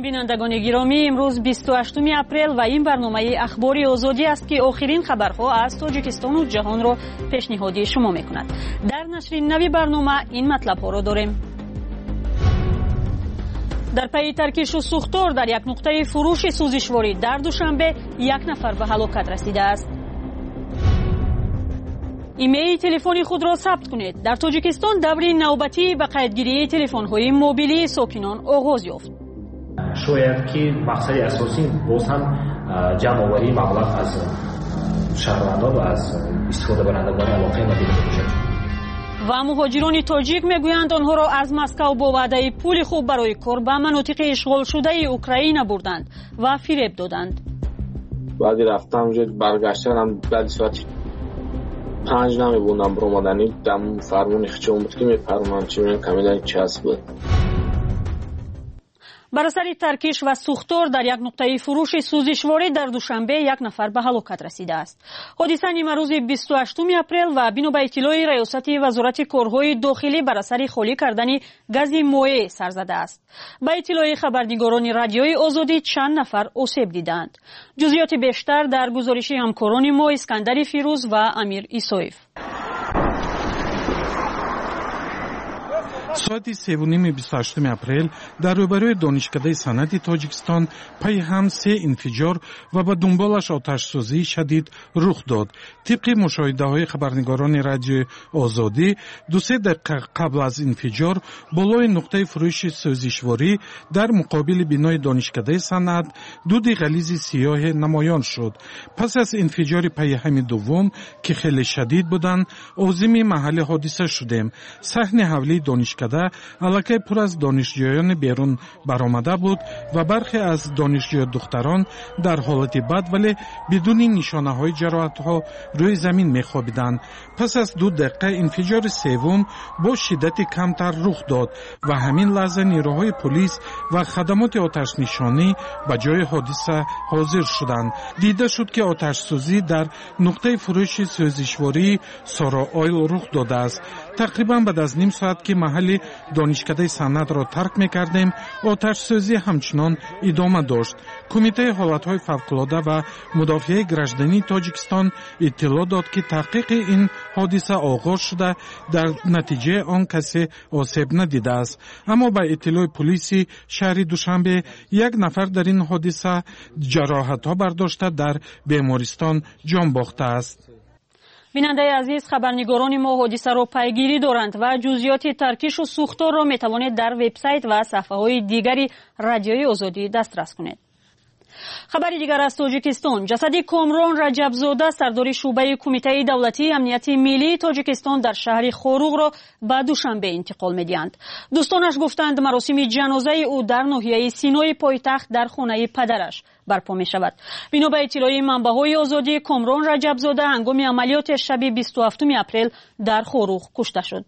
بینندگان گرامی، امروز 28 اپریل و این برنامه اخباری آزادی است که آخرین خبرها از تاجیکستان و جهان را پیشنهادی شما میکند. در نشر نوی برنامه این مطلب ها را داریم. در پی ترکیش و سوختار در یک نقطه فروش سوزشواری در دوشنبه یک نفر به هلاکت رسیده است. ایمیل تلفنی خود را ثبت کنید. در تاجیکستان دوری نوبتی به قیدگیری تلفن‌های موبیلی ساکنان آغاز یافت. شاید که مقصد اساسی باز هم جمع‌آوری مبلغ از شهروندان و از استفاده برندگان علاقه مدیریت باشد. و مهاجران تاجیک میگویند آنها را از مسکو با وعده پول خوب برای کار به مناطق اشغال شده اوکراین بردند و فریب دادند. بعدی رفتم اونجا برگشتم بعد ساعت 5 نمیبوندم برآمدنی دم فرمون خچه اومد که میپرونم چی میگن کمیدن چسب بود. بر اثر ترکیش و سوختار در یک نقطه فروش سوزشواری در دوشنبه یک نفر به هلاکت رسیده است. حادثه نیمه روز 28 اپریل و بنا به اطلاع ریاست وزارت کارهای داخلی بر اثر خالی کردن گاز مایع سر زده است. به اطلاع خبرنگاران رادیوی آزادی چند نفر آسیب دیدند. جزئیات بیشتر در گزارش همکاران ما اسکندر فیروز و امیر ایسایف. ساعت 3:28 اپریل در روبروی دانشکده صنعتی تاجیکستان پای هم 3 انفجار و به دنبالش آتش‌سوزی شدید رخ داد. طبق مشاهده‌های خبرنگاران رادیو آزادی 2-3 دقیقه قبل از انفجار بالای نقطه فروش سوزشواری در مقابل بنای دانشکده صنعت دود غلیظ سیاه نمایان شد. پس از انفجار پای هم دوم که خیلی شدید بودند، عازم محل حادثه شدیم. صحن حولی دانشکده علاقه پر از دانشجویان بیرون برآمده بود و برخی از دانشجو دختران در حالت بد ولی بدون نشانه های جراحت ها روی زمین می خوابیدند. پس از 2 دقیقه انفجار سوم با شدت کمتر رخ داد و همین لحظه نیروهای پلیس و خدمات آتش نشانی به جای حادثه حاضر شدند. دیده شد که آتش سوزی در نقطه فروش سوزشواری سارا آیل رخ داده است. تقریبا بعد از نیم ساعت که محل دانشکده صنعت را ترک می‌کردیم، آتش سوزی همچنان ادامه داشت. کمیته حالت‌های فوق‌العاده و مدافع گراجدنی تاجیکستان اطلاع داد که تحقیق این حادثه آغاز شده، در نتیجه آن کسی آسیب ندیده است. اما با اطلاع پلیس شهر دوشنبه یک نفر در این حادثه جراحت‌ها برداشته در بیمارستان جان باخته است. بیننده عزیز، خبرنگاران ما حادثه را پیگیری دارند و جزئیات ترکیش و سوختار را میتوانید در وبسایت و صفحه های دیگری رادیوی آزادی دسترس کنید. خبر دیگر از تاجیکستان، جسد کامران رجبزاده سردار شعبه کمیته دولتی امنیت ملی تاجیکستان در شهر خوروغ را به دوشنبه انتقال می‌دهند. دوستانش گفتند مراسم جنازه او در ناحیه سینای پایتخت در خانه پدرش برپا می شود. بنا به اطلاع منبع‌های آزادی، کامران رجبزاده هنگام عملیات شب 27 اپریل در خوروغ کشته شد.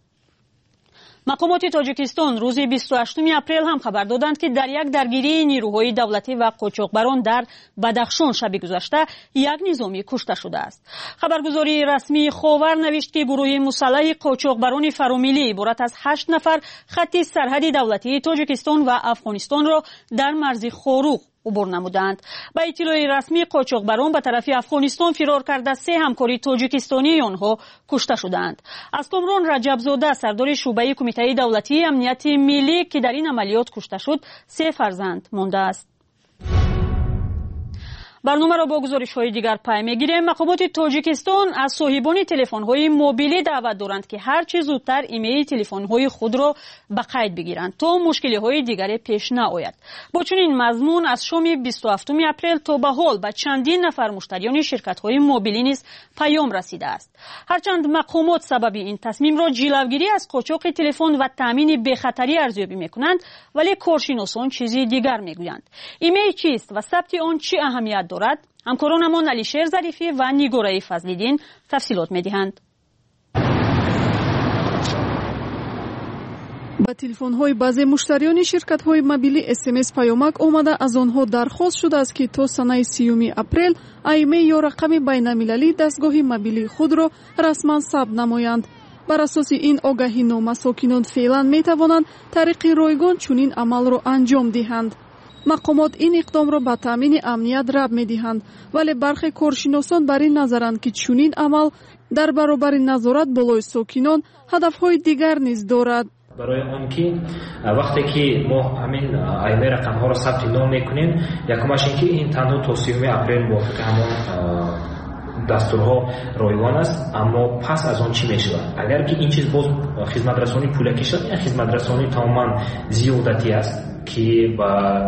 مقامات تاجیکستان روز 28 اپریل هم خبر دادند که در یک درگیری نیروهای دولتی و قاچاقبران در بدخشان شب گذشته یک نظامی کشته شده است. خبرگزاری رسمی خاور نوشت که گروه مسلح قاچاقبران فرامیلی عبارت از 8 نفر خط سرحدی دولتی تاجیکستان و افغانستان را در مرز خوروغ عبور نمودند. با اطلاع رسمی قاچاقبران به طرف افغانستان فرار کرده 3 همکاری تاجیکستانی آنها کشته شدند. از کامران رجبزاده سردار شعبه کمیته دولتی امنیت ملی که در این عملیات کشته شد 3 فرزند مانده است. برنامه را با گزارش‌های دیگر پی می‌گیریم. مقامات تاجیکستان از صاحبان تلفن‌های موبیلی دعوت دارند که هر چه زودتر ایمیل تلفن‌های خود را به قید بگیرند تا مشکل‌های دیگری پیش نیاید. با چنین مضمون از شام 27 اپریل تا به حال به چندین نفر مشتریان شرکت‌های موبیلی نیز پیام رسیده است. هرچند مقامات سبب این تصمیم را جلوگیری از قاچاق تلفن و تامین بی‌خطری ارزیابی می‌کنند، ولی کارشناسان چیزی دیگر می‌گویند. ایمیل چیست و ثبت آن چه اهمیت دارد؟ همکارانمان علیشیر ظریفی و نیگوره فضلیدین تفصیلات می‌دهند. با تلفن‌های بعضی مشتریان شرکت‌های موبیلی SMS پیامک آمده از آنها درخواست شده است که تا سنه 30 اپریل ایمیل یا رقم بین‌المللی دستگاه موبیلی خود را رسما ثبت نمایند. بر اساس این آگاهی نامه ساکنان فعلا می‌توانند طریق رایگان چنین عمل را انجام دهند. мақомот ин иқдомро ба таъмини амният раб медиҳанд, вале бархе коршиносон бар ин назаранд ки чунин амал дар баробари назорат болои сокинон ҳадафҳои дигар низ дорад. برای آن که وقتی که ما همین آیمه رقم ها رو ثبت نام میکنیم، یکمش این که این تنها تا 30 اپریل موافق همون دستورها رایگان است، اما پس از آن چی میشود؟ اگر که این چیز باز خدمت رسانی پولکی شد، این خدمت رسانی تماما زیادتی است که با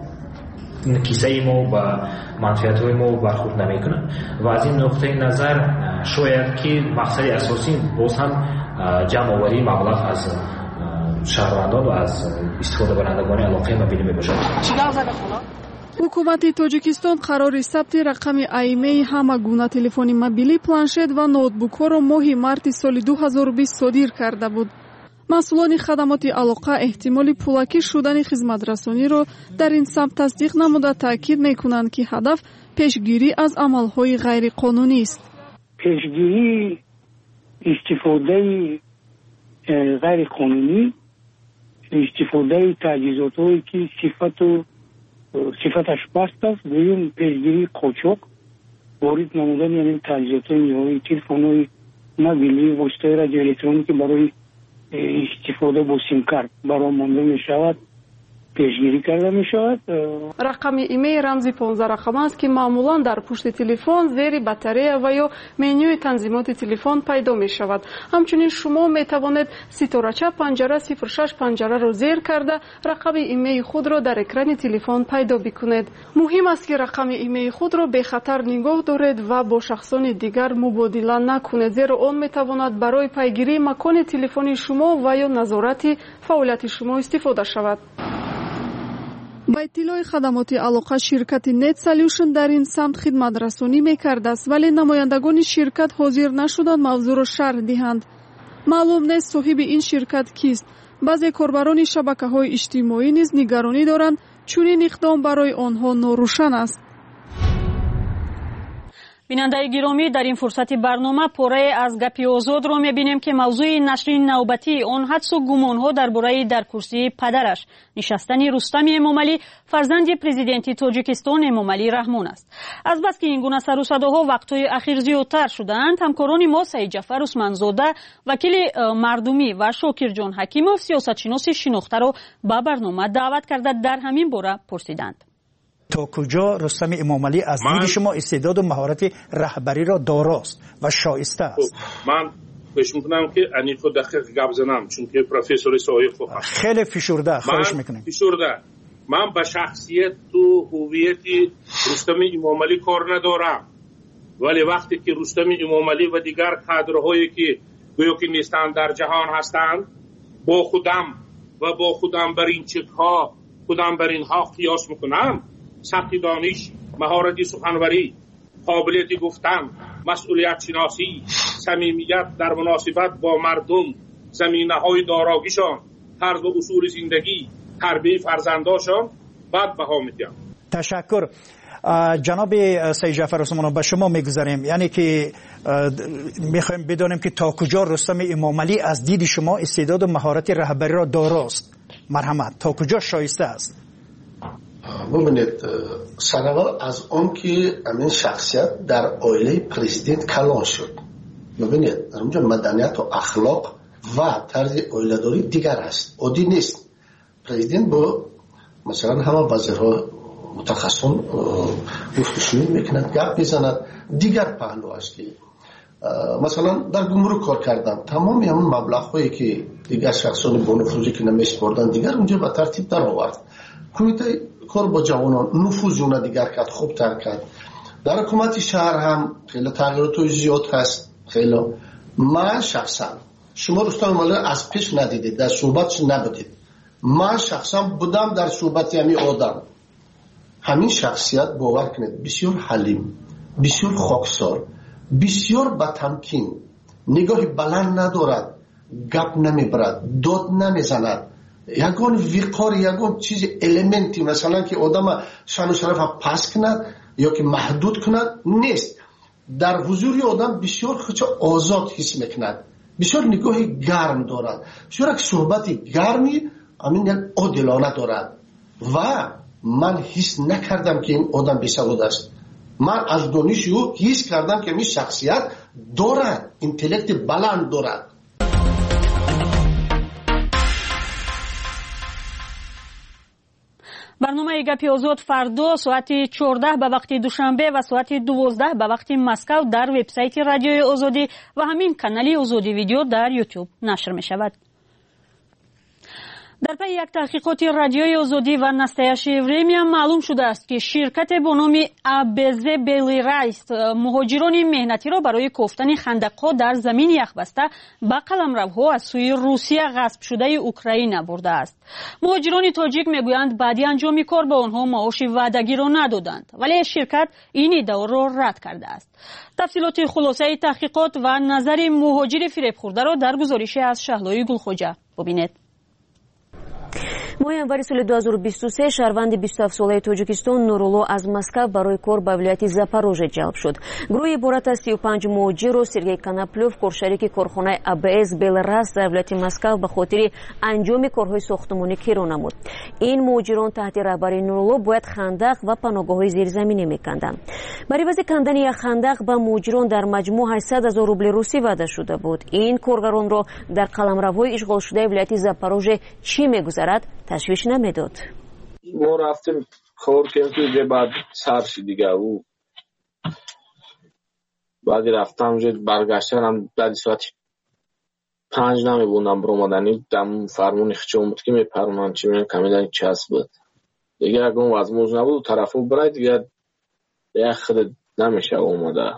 کیسه ما و منفعت های ما برخورد نمیکنه و از این نقطه نظر شاید که مقصد اساسی باز هم جمع آوری مبلغ از شهروندان و از استفاده برندگان علاقه مبیلی می باشد. ҳукумати тоҷикистон қарори сабти рақами аймаи ҳама гуна телефони мобилӣ, планшет ва ноутбукҳоро моҳи марти соли 2020 содир карда буд. масъулони хадамоти алоқа эҳтимоли пулакӣ шудани хизматрасониро дар ин самт тасдиқ намуда таъкид мекунанд, ки ҳадаф пешгирӣ аз амалҳои ғайриқонунист. пешгирии истифодаи ғайриқонунӣ, истифодаи таҷҳизотҳое ки сифаташ паст аст, дуюм пешгирии қочоқ, ворид намудани ин таҷҳизотҳои ниҳоии телефонҳои мобилӣ, воситаҳои радиоэлектроники барои истифода бо симкарт баро монда мешавад, пешгирӣ карда мешавад. рақами имейл рамзи 15 рақам аст ки маъмулан дар пушти телефон, зери батарея ва ё менюи танзимоти телефон пайдо мешавад. ҳамчунин шумо метавонед ситорача панҷара 06 панҷараро зер карда рақами имейли худро дар экрани телефон пайдо бикунед. муҳим аст ки рақами имейли худро бехатар нигоҳ доред ва бо шахсони дигар мубодила накунед, зеро он метавонад барои пайгирии макони телефони шумо ва ё назорати фаъолияти шумо истифода шавад. ба иттилои хадамоти алоқа, ширкати Net Solution дар ин самт хидматрасонӣ мекардааст, вале намояндагони ширкат ҳозир нашуданд мавзӯъро шарҳ диҳанд. маълум нест соҳиби ин ширкат кист. баъзе корбарони шабакаҳои иҷтимоӣ низ нигаронӣ доранд чунин иқдом барои онҳо норӯшан аст. бинандаи гиромӣ, дар ин фурсати барнома порае аз гапи озодро мебинем ки мавзӯи нашри навбатии он ҳадсу гумонҳо дар бораи дар курсии падараш нишастани Рустами Эмомалӣ, фарзанди президенти Тоҷикистон Эмомалӣ Раҳмон аст. азбаски ин гуна сарусадоҳо вақтҳои ахир зиёдтар шудаанд, ҳамкорони мо Саидҷафар Усманзода, вакили мардумӣ ва Шокирҷон Ҳакимов сиёсатшиноси шинохтаро ба барнома даъват карда дар ҳамин бора пурсиданд. تا کجا رستم امامعلی از دید شما استعداد و مهارت رهبری را داراست و شایسته است؟ من فکر میکنم که انیکو دقیق گپ زنم، چون که پروفسور سایق خیلی فشرده، خواهش میکنم. فشرده. من به شخصیت و هویت رستم امامعلی کار ندارم، ولی وقتی که رستم امامعلی و دیگر کادرهایی که گویا که نیستند در جهان هستند، با خودم بر این چیزها خودم بر اینها قیاس میکنم. سطح دانش، مهارت سخنوری، قابلیت گفتن، مسئولیت شناسی، صمیمیت در مناسبت با مردم، زمینه‌های داراگیشان، طرز و اصول زندگی، تربیت فرزنداشان بعد بها میدم. تشکر. جناب سید جعفر عثمانی، به شما میگذاریم، یعنی که میخوایم بدانیم که تا کجا رستم امامعلی از دید شما استعداد و مهارت رهبری را داراست. مرحمت، تا کجا شایسته است؟ ببینید، سرنوشت از اون که این شخصیت در عائله پرزیدنت کلان شد. ببینید در اونجا مدنیت و اخلاق و طرز عائله‌داری دیگر است، عادی نیست. پرزیدنت با مثلا همه وزیرها متخصصان گفتگو میکنند، گپ میزند. دیگر پهلو است که مثلا در گمرک کار کردن، تمامی همون مبلغ‌هایی که دیگر شخصان با نفوذی که نمی‌سپردن دیگر اونجا به ترتیب در آورد. کمیته کار با جوانان نفوذ اون دیگر کرد، خوب تر کرد. در حکومت شهر هم خیلی تغییرات زیاد هست. خیلی من شخصا، شما رستم امامعلی از پیش ندیدید، در صحبتش نبودید. من شخصا بودم در صحبت همین آدم. همین شخصیت باور کنید بسیار حلیم، بسیار خاکسار، بسیار با تمکین، نگاهی بلند ندارد، گپ نمیبرد، داد نمیزند. یگان وقار، یگان چیز المنتی مثلا که آدم شان و شرف پس کند یا که محدود کند نیست. در حضور آدم بسیار خود آزاد حس میکند، بسیار نگاهی گرم دارد، بسیار یک صحبتی گرمی، همین یک عادلانه دارد و من حس نکردم که این آدم بی‌سواد است. من از دانش او حس کردم که این شخصیت دارد، اینتלקت بلند دارد. برنامه گپی آزاد فردا ساعت 14 به وقت دوشنبه و ساعت 12 به وقت مسکو در وبسایت رادیوی آزادی و همین کانال آزادی ویدیو در یوتیوب نشر می شود. در پی یک تحقیقات رادیوی آزادی و نستایشی وریمیا معلوم شده است که شرکت با نام ابز بلیرایست مهاجران مهنتی را برای کوفتن خندق‌ها در زمین یخبسته به قلمروها از سوی روسیه غصب شده اوکراین برده است. مهاجران تاجیک میگویند بعد انجام کار به آنها معاش وعدگی را ندادند، ولی شرکت این ادعا را رد کرده است. تفصیلات خلاصه تحقیقات و نظر مهاجر فریب خورده را در گزارش از شهلای گلخوجه ببینید. ماه январи соли 2023 шаҳрванди 27 солаи тоҷикистон Нурулло аз Москав барои кор ба вилояти Запорожье ҷалб шуд. гурӯҳи иборат аз 35 муҳоҷиру Сергей Коноплёв, коршарики корхонаи АБС Белрас дар вилояти Москав ба хотири анҷоми корҳои сохтмонӣ киро намуд. ин муҳоҷирон таҳти раҳбарии Нурулло бояд хандақ ва паноҳгоҳҳои зирзаминӣ меканданд. бар ивази кандани як хандақ ба муҳоҷирон дар маҷмӯъ 800 000 рубли русӣ ваъда шуда буд. ин коргаронро дар қаламравҳои ишғолшудаи вилояти Запорожье чӣ мегузарад تشویش نمیداد. ما رفتیم کار کردیم که بعد سرشی دیگه او بعد رفتم جد برگشتم بعد ساعت 5 نمیبوندم برآمدنی دم فرمون خچون بود که میپرونن چی میگن کمیدن چسب بود دیگه اگه اون وزموز نبود طرفو برای دیگه خود نمیشه اومده.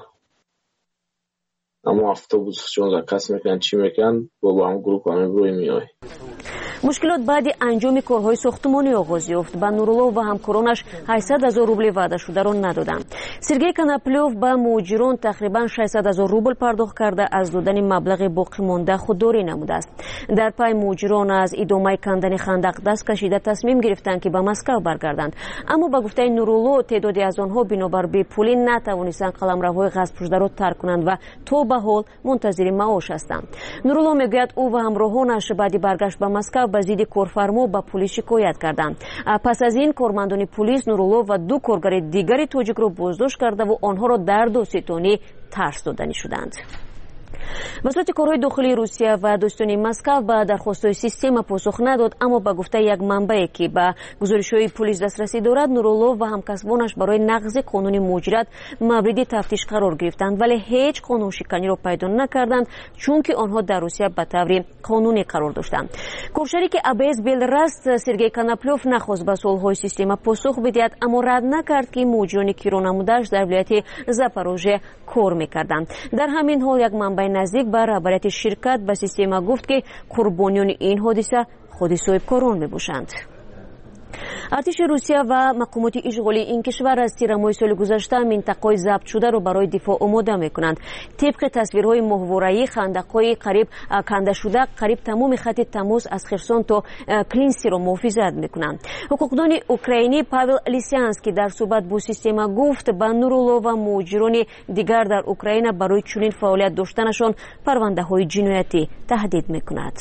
اما автобус چون زکس میکنن چی میکنن با هم گروپ همه روی میای. мушкилот баъди анҷоми корҳои сохтмонӣ оғоз ёфт. ба Нурулло ва ҳамкоронаш 800 000 рубли ваъдашударо надоданд. Сергей Коноплёв ба муҳоҷирон тақрибан 600 000 рубл пардохт карда аз додани маблағи боқимонда худдорӣ намудааст. дар пай муҳоҷирон аз идомаи кандани хандақ даст кашида тасмим гирифтанд ки ба Москав баргарданд. аммо ба гуфтаи Нурулло теъдоди аз онҳо бинобар бепулӣ натавонистанд қаламравҳои ғасбшударо тарк кунанд ва то ба ҳол мунтазири маош ҳастанд. Нурулло мегӯяд ӯ ва ҳамроҳонаш баъди баргашт ба Москав ба зидди корфармо ба пулис шикоят карданд. пас аз ин кормандони пулис Нурулло ва ду коргари дигари тоҷикро боздошт кардаву онҳоро дар доститонӣ тарс доданӣ шуданд. вазорати корҳои дохилии Русия ва достони Москав ба дархостҳои система посух надод, аммо ба гуфтаи як манбае ки ба гузоришҳои пулис дастрасӣ дорад, Нурулло ва ҳамкасбонаш барои нақзи қонуни муҳоҷират мавриди тафтиш қарор гирифтанд, вале ҳеҷ қонуншиканиро пайдо накарданд, чунки онҳо дар Русия ба таври қонунӣ қарор доштанд. коршарики АБС Белрас Сергей Коноплёв нахост ба суолҳои система посух бидиҳад, аммо рад накард ки муҳоҷирони киронамудааш дар вилояти Запорожье кор мекарданд. дар ҳамин ҳол як манбаи наздик ба раҳбарияти ширкат ба система гуфт ки қурбониёни ин ҳодиса худи соҳибкорон мебошанд. артиши Русия ва мақомоти ишғолии ин кишвар аз тирамоҳи соли гузашта минтақаҳои забтшударо барои дифоъ омода мекунанд. тибқи тасвирҳои моҳвораӣ хандақҳои қариб кандашуда қариб тамоми хатти тамос аз Херсон то Клинсиро муҳофизат мекунанд. ҳуқуқдони украинӣ Павел Лисянский дар суҳбат бо система гуфт ба Нурулло ва муҳоҷирони дигар дар Украина барои чунин фаъолият доштанашон парвандаҳои ҷиноятӣ таҳдид мекунад.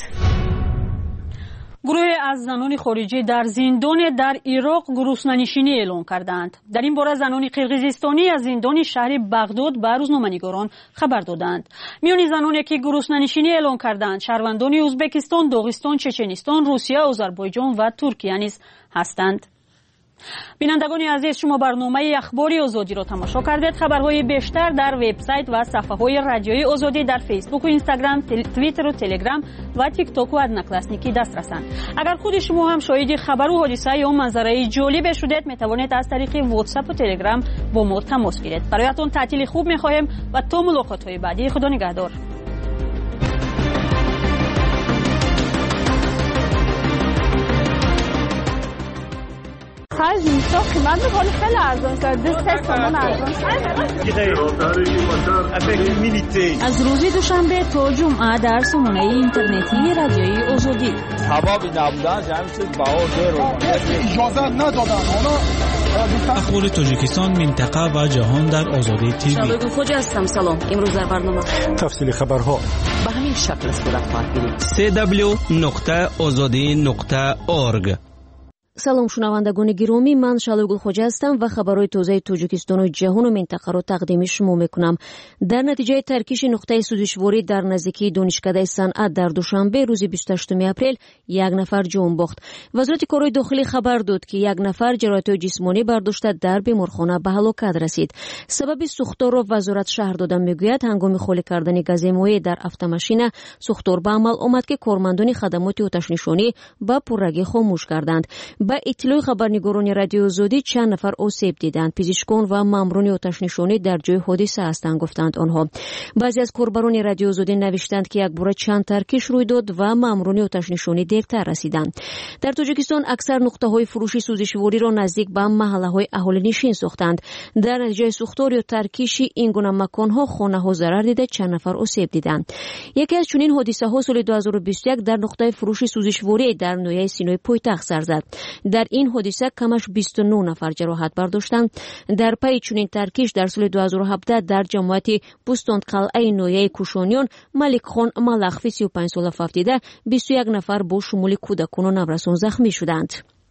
گروه از زنان خارجی در زندان در عراق گروسنه‌نشینی اعلام کردند. در این باره زنان قرقیزستانی از زندان شهر بغداد به روزنامه‌نگاران خبر دادند. میان زنانی که گروسنه‌نشینی اعلام کردند شهروندان ازبکستان، داغستان، چچنستان، روسیه، آذربایجان و ترکیه نیز هستند. بینندگان عزیز، شما برنامه اخباری آزادی را تماشا کردید. خبرهای بیشتر در وبسایت و صفحه‌های رادیوی آزادی در فیسبوک و اینستاگرام، توییتر و تلگرام و تیک تاک و ادناکلاسنیکی دسترسند. اگر خود شما هم شاهد خبر و حادثه یا منظره جالب شدید، میتوانید از طریق واتساپ و تلگرام با ما تماس گیرید. برایتان تعطیل خوب می‌خواهیم و تا ملاقات‌های بعدی. خدا نگهدار. خرج نیستا قیمت بخوری خیلی ارزان شد. 2 تومان ارزان شد. از روز دوشنبه تا جمعه در سامانه اینترنتی رادیوی آزادی. سبب نبودن جمعیت بهار اجازه ندادن. اخبار تاجیکستان، منطقه و جهان در آزادی تیوی. شبکه خوجه هستم. سلام. امروز در برنامه تفصیل خبرها به همین شکل صورت خواهد گرفت. www.azadi.org салом шунавандагони гиромӣ, ман Шалойгул Хоҷа ҳастам ва хабарҳои тозаи Тоҷикистону ҷаҳону минтақаро тақдими шумо мекунам. дар натиҷаи таркиши нуқтаи сӯзишворӣ дар наздикии донишкадаи санъат дар душанбе рӯзи 28 апрел як нафар ҷон бохт. вазорати корҳои дохилӣ хабар дод, ки як нафар ҷароҳатҳои ҷисмонӣ бардошта дар беморхона ба ҳалокат расид. сабаби сӯхторро вазорат шаҳр дода мегӯяд, ҳангоми холӣ кардани газемоҳӣ дар автомашина сӯхтор ба амал омад, ки кормандони хадамоти оташнишонӣ ба пуррагӣ хомӯш карданд. ба иттилои хабарнигорони радиоозодӣ чанд нафар осеб диданд. пизишкон ва маъмурони оташнишонӣ дар ҷои ҳодиса ҳастанд, гуфтанд онҳо. баъзе аз корбарони радиоозодӣ навиштанд, ки якбора чанд таркиш рӯй дод ва маъмурони оташнишонӣ дертар расиданд. дар Тоҷикистон аксар нуқтаҳои фурӯши сӯзишвориро наздик ба маҳаллаҳои аҳолинишин сохтанд. дар натиҷаи сӯхтор ё таркиши ин гуна маконҳо хонаҳо зарар дида, чанд нафар осеб диданд. яке аз чунин ҳодисаҳо соли 2021 дар нуқтаи фурӯши сӯзишворӣ дар ноҳияи Синои пойтахт сар зад. дар ин ҳодиса камаш 29 нафар ҷароҳат бардоштанд. дар пайи чунин таркиш дар соли 2017 дар ҷамоати Бӯстонқалъаи ноҳияи Кушониён Маликхон Малахфи 35 сола вафтида, 21 нафар бо шумули кӯдакону наврасон захмӣ шуданд.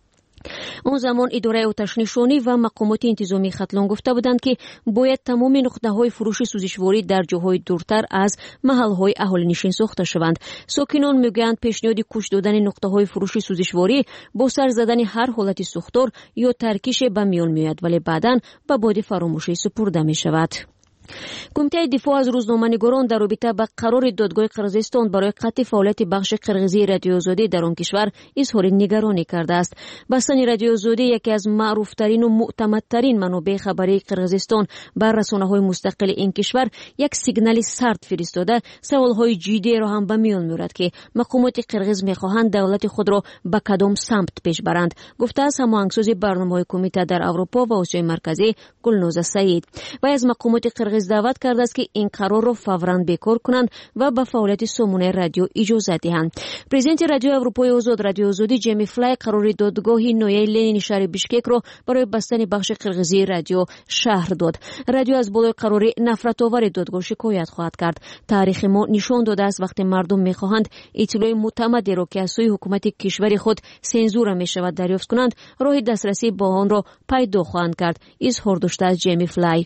он замон идораи оташнишонӣ ва мақомоти интизомии Хатлон гуфта буданд, ки бояд тамоми нуқтаҳои фурӯши сӯзишворӣ дар ҷоҳои дуртар аз маҳалҳои аҳолинишин сохта шаванд. сокинон мегӯянд, пешниҳоди куш додани нуқтаҳои фурӯши сӯзишворӣ бо сар задани ҳар ҳолати сӯхтор ё таркише ба миён меояд, вале баъдан ба боди фаромӯшӣ супурда мешавад. кумитаи дифоъ аз рӯзноманигорон дар робита ба қарори додгоҳи Қирғизистон барои қатъи фаъолияти бахши қирғизии радиоозодӣ дар он кишвар изҳори нигаронӣ кардааст. бастани радиоозодӣ яке аз маъруфтарину муътамадтарин манобеъи хабарии Қирғизистон ба расонаҳои мустақили ин кишвар як сигнали сард фиристода саволҳои ҷиддиеро ҳам ба миён меорад, ки мақомоти қирғиз мехоҳанд давлати худро ба кадом самт пеш баранд, гуфтааст ҳамоҳангсози барномаҳои кумита дар Аврупо ва Осиёи марказӣ Гулноза Саид. вай аз мақомоти қирғиз даъват кардааст, ки ин қарорро фавран бекор кунанд ва ба фаъолияти сомонаи радио иҷозат диҳанд. президенти радиои Аврупои озод радиоозодӣ Ҷеми Флай қарори додгоҳи ноҳияи Ленини шаҳри Бишкекро барои бастани бахши қирғизии радио шаҳр дод. радио аз болои қарори нафратовари додгоҳ шикоят хоҳад кард. таърихи мо нишон додааст, вақте мардум мехоҳанд иттилои муътамадеро, ки аз сӯи ҳукумати кишвари худ сензура мешавад, дарёфт кунанд, роҳи дастрасӣ ба онро пайдо хоҳанд кард, изҳор доштааст Ҷеми Флай.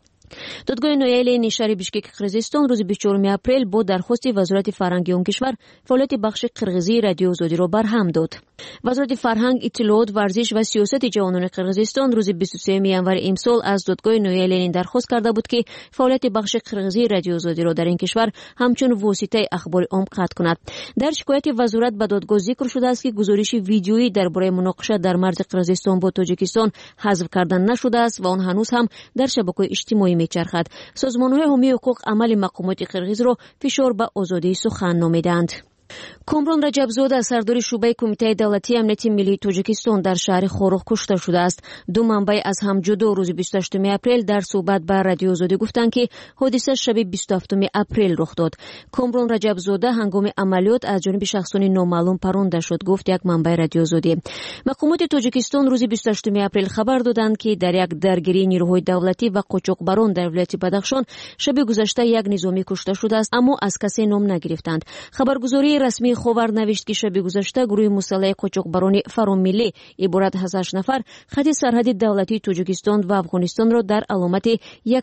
додгоҳи ноҳияи Ленини шаҳри Бишкеки Қирғизистон рӯзи 24 апрел бо дархости вазорати фарҳанги он кишвар фаъолияти бахши қирғизии радиоозодиро барҳам дод. вазорати фарҳанг, иттилоот, варзиш ва сиёсати ҷавонони Қирғизистон рӯзи 23 январи имсол аз додгоҳи ноҳияи Ленин дархост карда буд, ки фаъолияти бахши қирғизии радиоозодиро дар ин кишвар ҳамчун воситаи ахбори ом қатъ кунад. дар шикояти вазорат ба додгоҳ зикр шудааст, ки гузориши видеоӣ дар бораи муноқиша дар марзи Қирғизистон бо Тоҷикистон ҳазф карда нашудааст ва он ҳанӯз ҳам дар шабакаҳои иҷтимоӣ мечархад. созмонҳои ҳомии ҳуқуқ амали мақомоти қирғизро фишор ба озодии сухан номиданд. Комрон Раҷабзода, сардори шӯъбаи Кумитаи давлатии амнияти миллии Тоҷикистон дар шаҳри Хорӯғ кушта шудааст. ду манбаъ аз ҳам ҷудо рӯзи 28 апрел дар суҳбат ба радиоозодӣ гуфтанд, ки ҳодиса шаби 27 апрел рух дод. Комрон Раҷабзода ҳангоми амалиёт аз ҷониби шахсони номаълум паронда шуд, гуфт як манбаъи радиоозодӣ. мақомоти Тоҷикистон рӯзи 28 апрел хабар доданд, ки дар як даргирии нирӯҳои давлатӣ ва қочоқбарон дар вилояти Бадахшон шаби гузашта як низомӣ кушта шудааст, аммо аз касе ном нагирифтанд. хабаргузории расмии Ховар навишт, ки шаби гузашта гурӯҳи мусаллаҳи қочоқбарони фаромиллӣ иборат аз 8 нафар хати сарҳади давлатии Тоҷикистон ва Афғонистонро дар аломати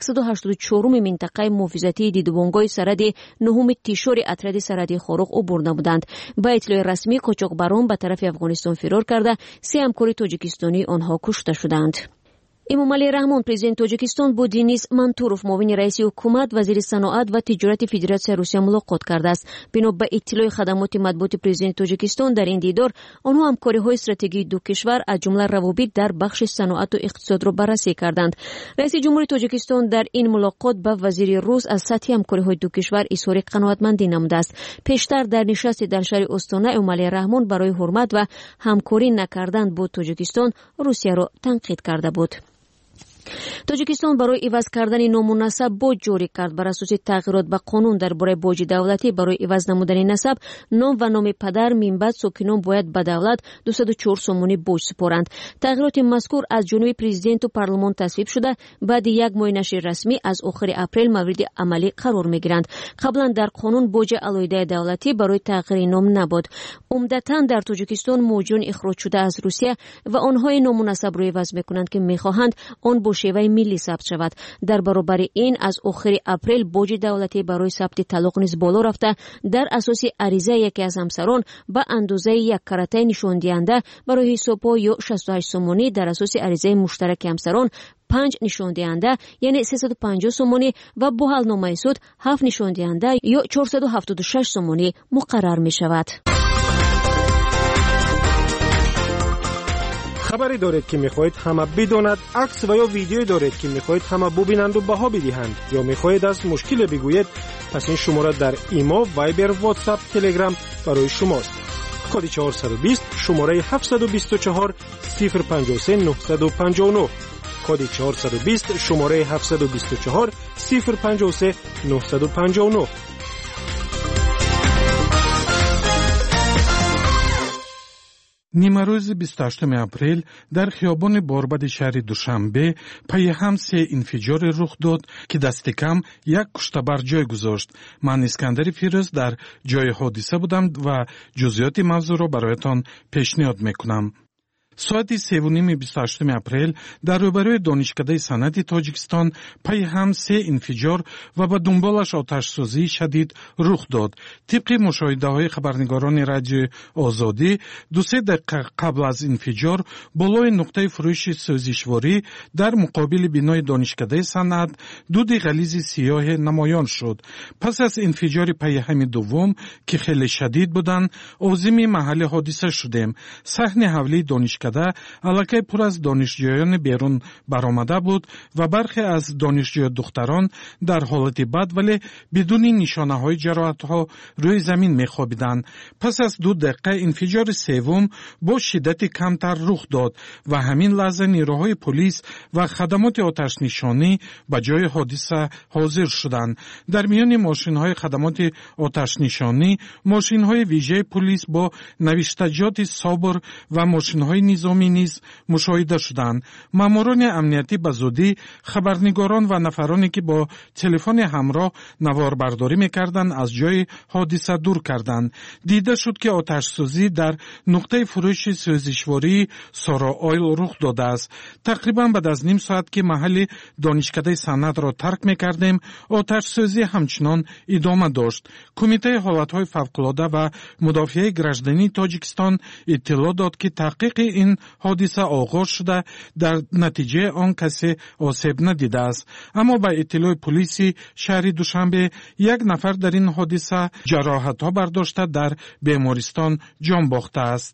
184 минтақаи муҳофизатии дидубонгоҳи сарҳади 9 тишори отряди сарҳади Хорӯғ убур намуданд. ба иттилои расмӣ қочоқбарон ба тарафи Афғонистон фирор карда, 3 ҳамкори тоҷикистонии онҳо кушта шуданд. Эмомалӣ Раҳмон, президенти Тоҷикистон, бо Денис Мантуров, муовини раиси ҳукумат, вазири саноат ва тиҷорати Федератсияи Русия мулоқот кардааст. бино ба иттилои хадамоти матбуоти президенти Тоҷикистон дар ин дидор, онҳо ҳамкориҳои стратегии ду кишвар, аз ҷумла равобит дар бахши саноату иқтисодро баррасӣ карданд. раиси ҷумҳури Тоҷикистон дар ин мулоқот ба вазири рус аз сатҳи ҳамкориҳои ду кишвар изҳори қаноатмандӣ намудааст. пештар дар нишасте дар шаҳри Остона, Эмомалӣ Раҳмон барои ҳурмат ва ҳамкорӣ накардан бо Тоҷикистон Русияро танқид карда буд. тоҷикистон барои иваз кардани ному насаб боҷ ҷорӣ кард. бар асоси тағйирот ба қонун дар бораи боҷи давлатӣ барои иваз намудани насаб, ном ва номи падар минбаъд сокинон бояд ба давлат 204 сомонӣ боҷ супоранд. тағйироти мазкур аз ҷониби президенту парлумон тасвиб шуда, баъди як моҳи нашри расмӣ аз охири апрел мавриди амалӣ қарор мегиранд. қаблан дар қонун боҷи алоҳидаи давлатӣ барои тағйири ном набуд. умдатан дар тоҷикистон муҳоҷирон ихроҷшуда аз русия ва онҳои ному насабро иваз мекунанд ки мехоҳанд он бо шеваи миллӣ сабт шавад. дар баробари ин аз охири апрел боҷи давлатӣ барои сабти талоқ низ боло рафта, дар асоси аризаи яке аз ҳамсарон ба андозаи як каратаи нишондиҳанда барои ҳисобҳо ё 68 сомонӣ, дар асоси аризаи муштараки ҳамсарон 5 нишондиҳанда яъне 350 сомонӣ ва бо ҳалномаи суд 7 нишондиҳанда ё 476 сомонӣ муқаррар мешавад. خبری دارید که میخواهید همه بداند، عکس و یا ویدیویی دارید که میخواهید همه ببینند و بها بدهند، یا میخواهید از مشکل بگویید، پس این شماره در ایما، وایبر، واتساپ، تلگرام برای شماست. کد 420 شماره 724 053 959 کد 420 شماره 724 053 959. нимарӯзи 28 апрел дар хиёбони борбади шаҳри душанбе паиҳам 3 инфиҷоре рух дод ки дасти кам як кушта бар ҷой гузошт. ман искандари фирӯз дар ҷои ҳодиса будам ва ҷузъиёти мавзӯъро бароятон пешниҳод мекунам. соати 3:28 апрел дар рӯбарӯи донишкадаи санъати тоҷикистон паиҳам 3 инфиҷор ва ба дунболаш оташсӯзии шадид рух дод. тибқи мушоҳидаҳои хабарнигорони радиои озодӣ 2-3 дақиқа қабл аз инфиҷор болои нуқтаи фурӯши сӯзишворӣ дар муқобили бинои донишкадаи санъат дуди ғализи сиёҳе намоён шуд. пас аз инфиҷори паиҳами дуввум ки хеле шадид буданд, озими маҳалли ҳодиса шудем. саҳни ҳавлии донишкада аллакай пур аз донишҷӯёни берун баромада буд ва бархе аз донишҷӯ духтарон дар ҳолати бад вале бидуни нишонаҳои ҷароҳатҳо рӯи замин мехобиданд. пас аз 2 дақиқа инфиҷори севум бо шиддати камтар рух дод ва ҳамин лаҳза нирӯҳои полис ва хадамоти оташнишонӣ ба ҷои ҳодиса ҳозир шуданд. дар миёни мошинҳои хадамоти оташнишонӣ мошинҳои вижаи полис бо навиштаҷоти собр ва мошинҳои низомӣ низ мушоҳида шуданд. маъмурони амниятӣ ба зудӣ хабарнигорон ва нафароне ки бо телефони ҳамроҳ наворбардорӣ мекарданд аз ҷои ҳодиса дур карданд. дида шуд ки оташсӯзӣ дар нуқтаи фурӯши сӯзишвории Сора Ойл рух додааст. тақрибан баъд аз ним соат ки маҳалли донишкадаи санъатро тарк мекардем, оташсӯзӣ ҳамчунон идома дошт. кумитаи ҳолатҳои фавқулода ва мудофиаи граждании Тоҷикистон иттилоъ дод ки таҳқиқи ин ҳодиса оғоз шуда, дар натиҷаи он касе осеб надидааст. аммо ба иттилои полиси шаҳри Душанбе як нафар дар ин ҳодиса ҷароҳатҳо бардошта дар бемористон ҷон бохтааст.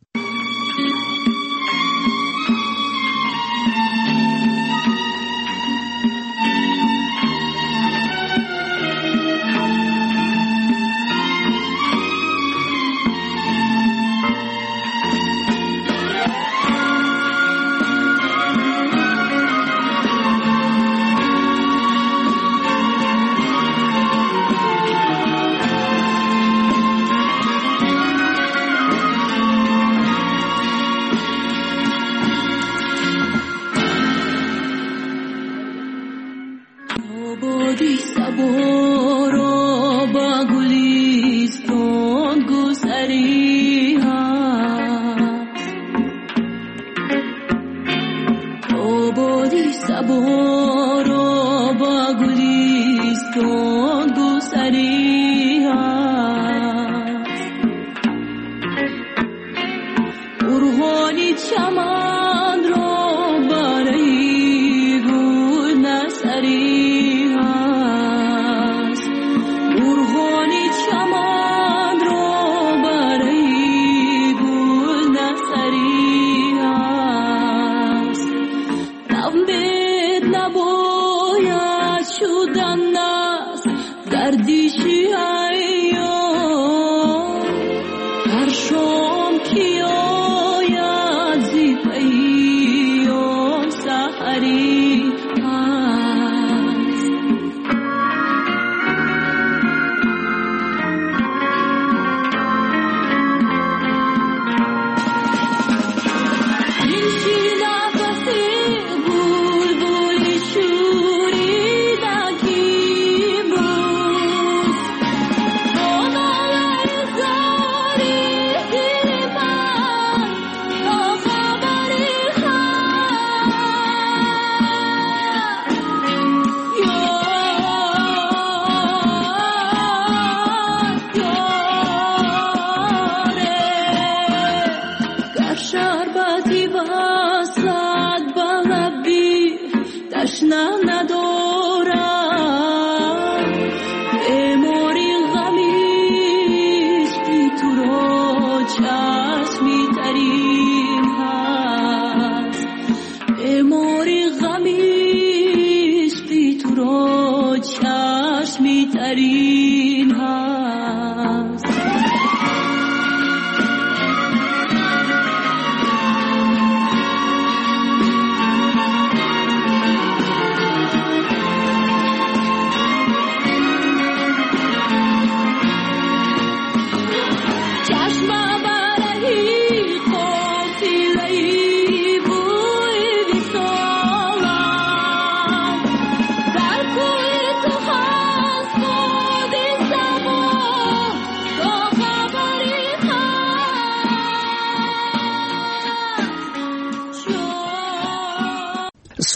هر شام که آید زی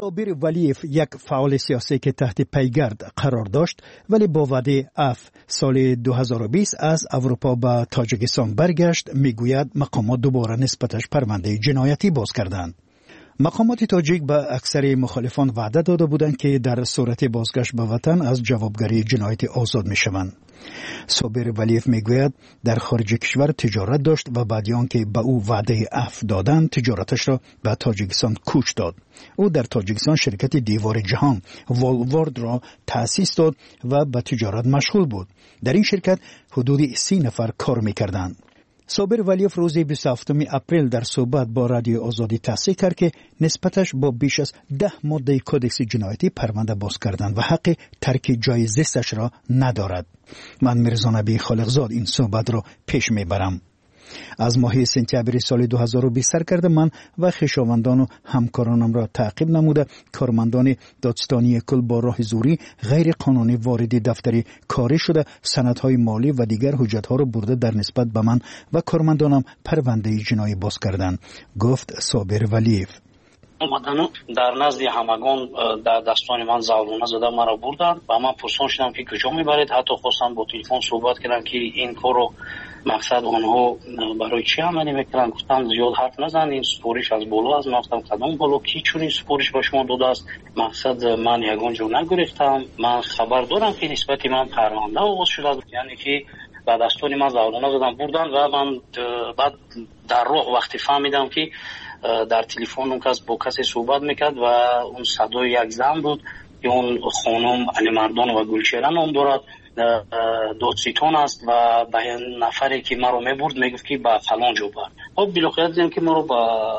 صابر ولیف یک فعال سیاسی که تحت پیگرد قرار داشت ولی با وعده عفو سال 2020 از اروپا به تاجیکستان برگشت، میگوید مقامات دوباره نسبتش پرونده جنایتی باز کردند. مقامات تاجیک به اکثر مخالفان وعده داده بودند که در صورت بازگشت به وطن از جوابگری جنایتی آزاد میشوند. صابر ولیف میگوید در خارج کشور تجارت داشت و بعد آنکه به او وعده عفو دادند تجارتش را به تاجیکستان کوچ داد. او در تاجیکستان شرکت دیوار جهان والوارد را تأسیس داد و به تجارت مشغول بود. در این شرکت حدود 30 نفر کار میکردند. صابر ولیف روز 27 اپریل در صحبت با رادیو آزادی تصریح کرد که نسبتش با بیش از 10 ماده کدکس جنایتی پرونده باز کردند و حق ترک جای زیستش را ندارد. من میرزا نبی خالقزاد این صحبت را پیش میبرم. از ماه سپتامبر سال 2020 سر کرده من و خویشاوندان و همکارانم را تعقیب نموده کارمندان دادستانی کل با راه زوری غیر قانونی وارد دفتر کاری شده سندهای مالی و دیگر حجتها را برده در نسبت به من و کارمندانم پرونده جنایی باز کردند، گفت صابر ولیف. اومدن در نزد همگان در دستان من زالونه زده مرا بردن و من پرسان شدم که کجا میبرید. حتی خواستم با تلفن صحبت کردم که این کارو مقصد آنها برای چی عملی میکنن. گفتم زیاد حرف نزن، این سپارش از بالا است. من گفتم کدام بالا کی چون این سپارش به شما داده است؟ مقصد من یگان جو نگرفتم. من خبر دارم که نسبت من پرونده آغاز شده، یعنی که به دستان من زالونه زدن بردن و من بعد در راه وقتی فهمیدم که در تلفن اون کس با کسی صحبت میکرد و اون صدای یک زن بود که اون خانم علی مردان و گلچهره نام دارد، دادستان است و به نفری که ما رو میبرد میگفت که به فلان جا بر. خب بالاخره دیدیم که ما رو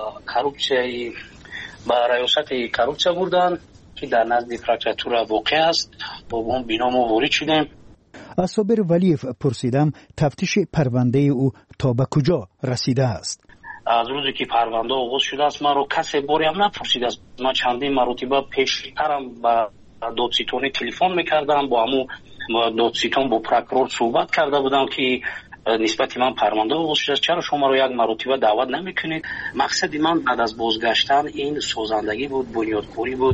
به ریاست کاروبچه بردن که در نزد پرکراتور واقع است. با اون بنا ما وارد شدیم. از صابر ولیف پرسیدم تفتیش پرونده او تا به کجا رسیده است. از روزی که پرونده آغاز شده است ما رو کسی باری هم نپرسیده است. من چندین مرتبه پیشترم با دادستانی تلفن میکردم، با همون دادستان با پروکرور صحبت کرده بودم که نسبت من پرونده آغاز شده است، چرا شما رو یک مرتبه دعوت نمیکنید؟ مقصد من بعد از بازگشتن این سازندگی بود، بنیادکاری بود.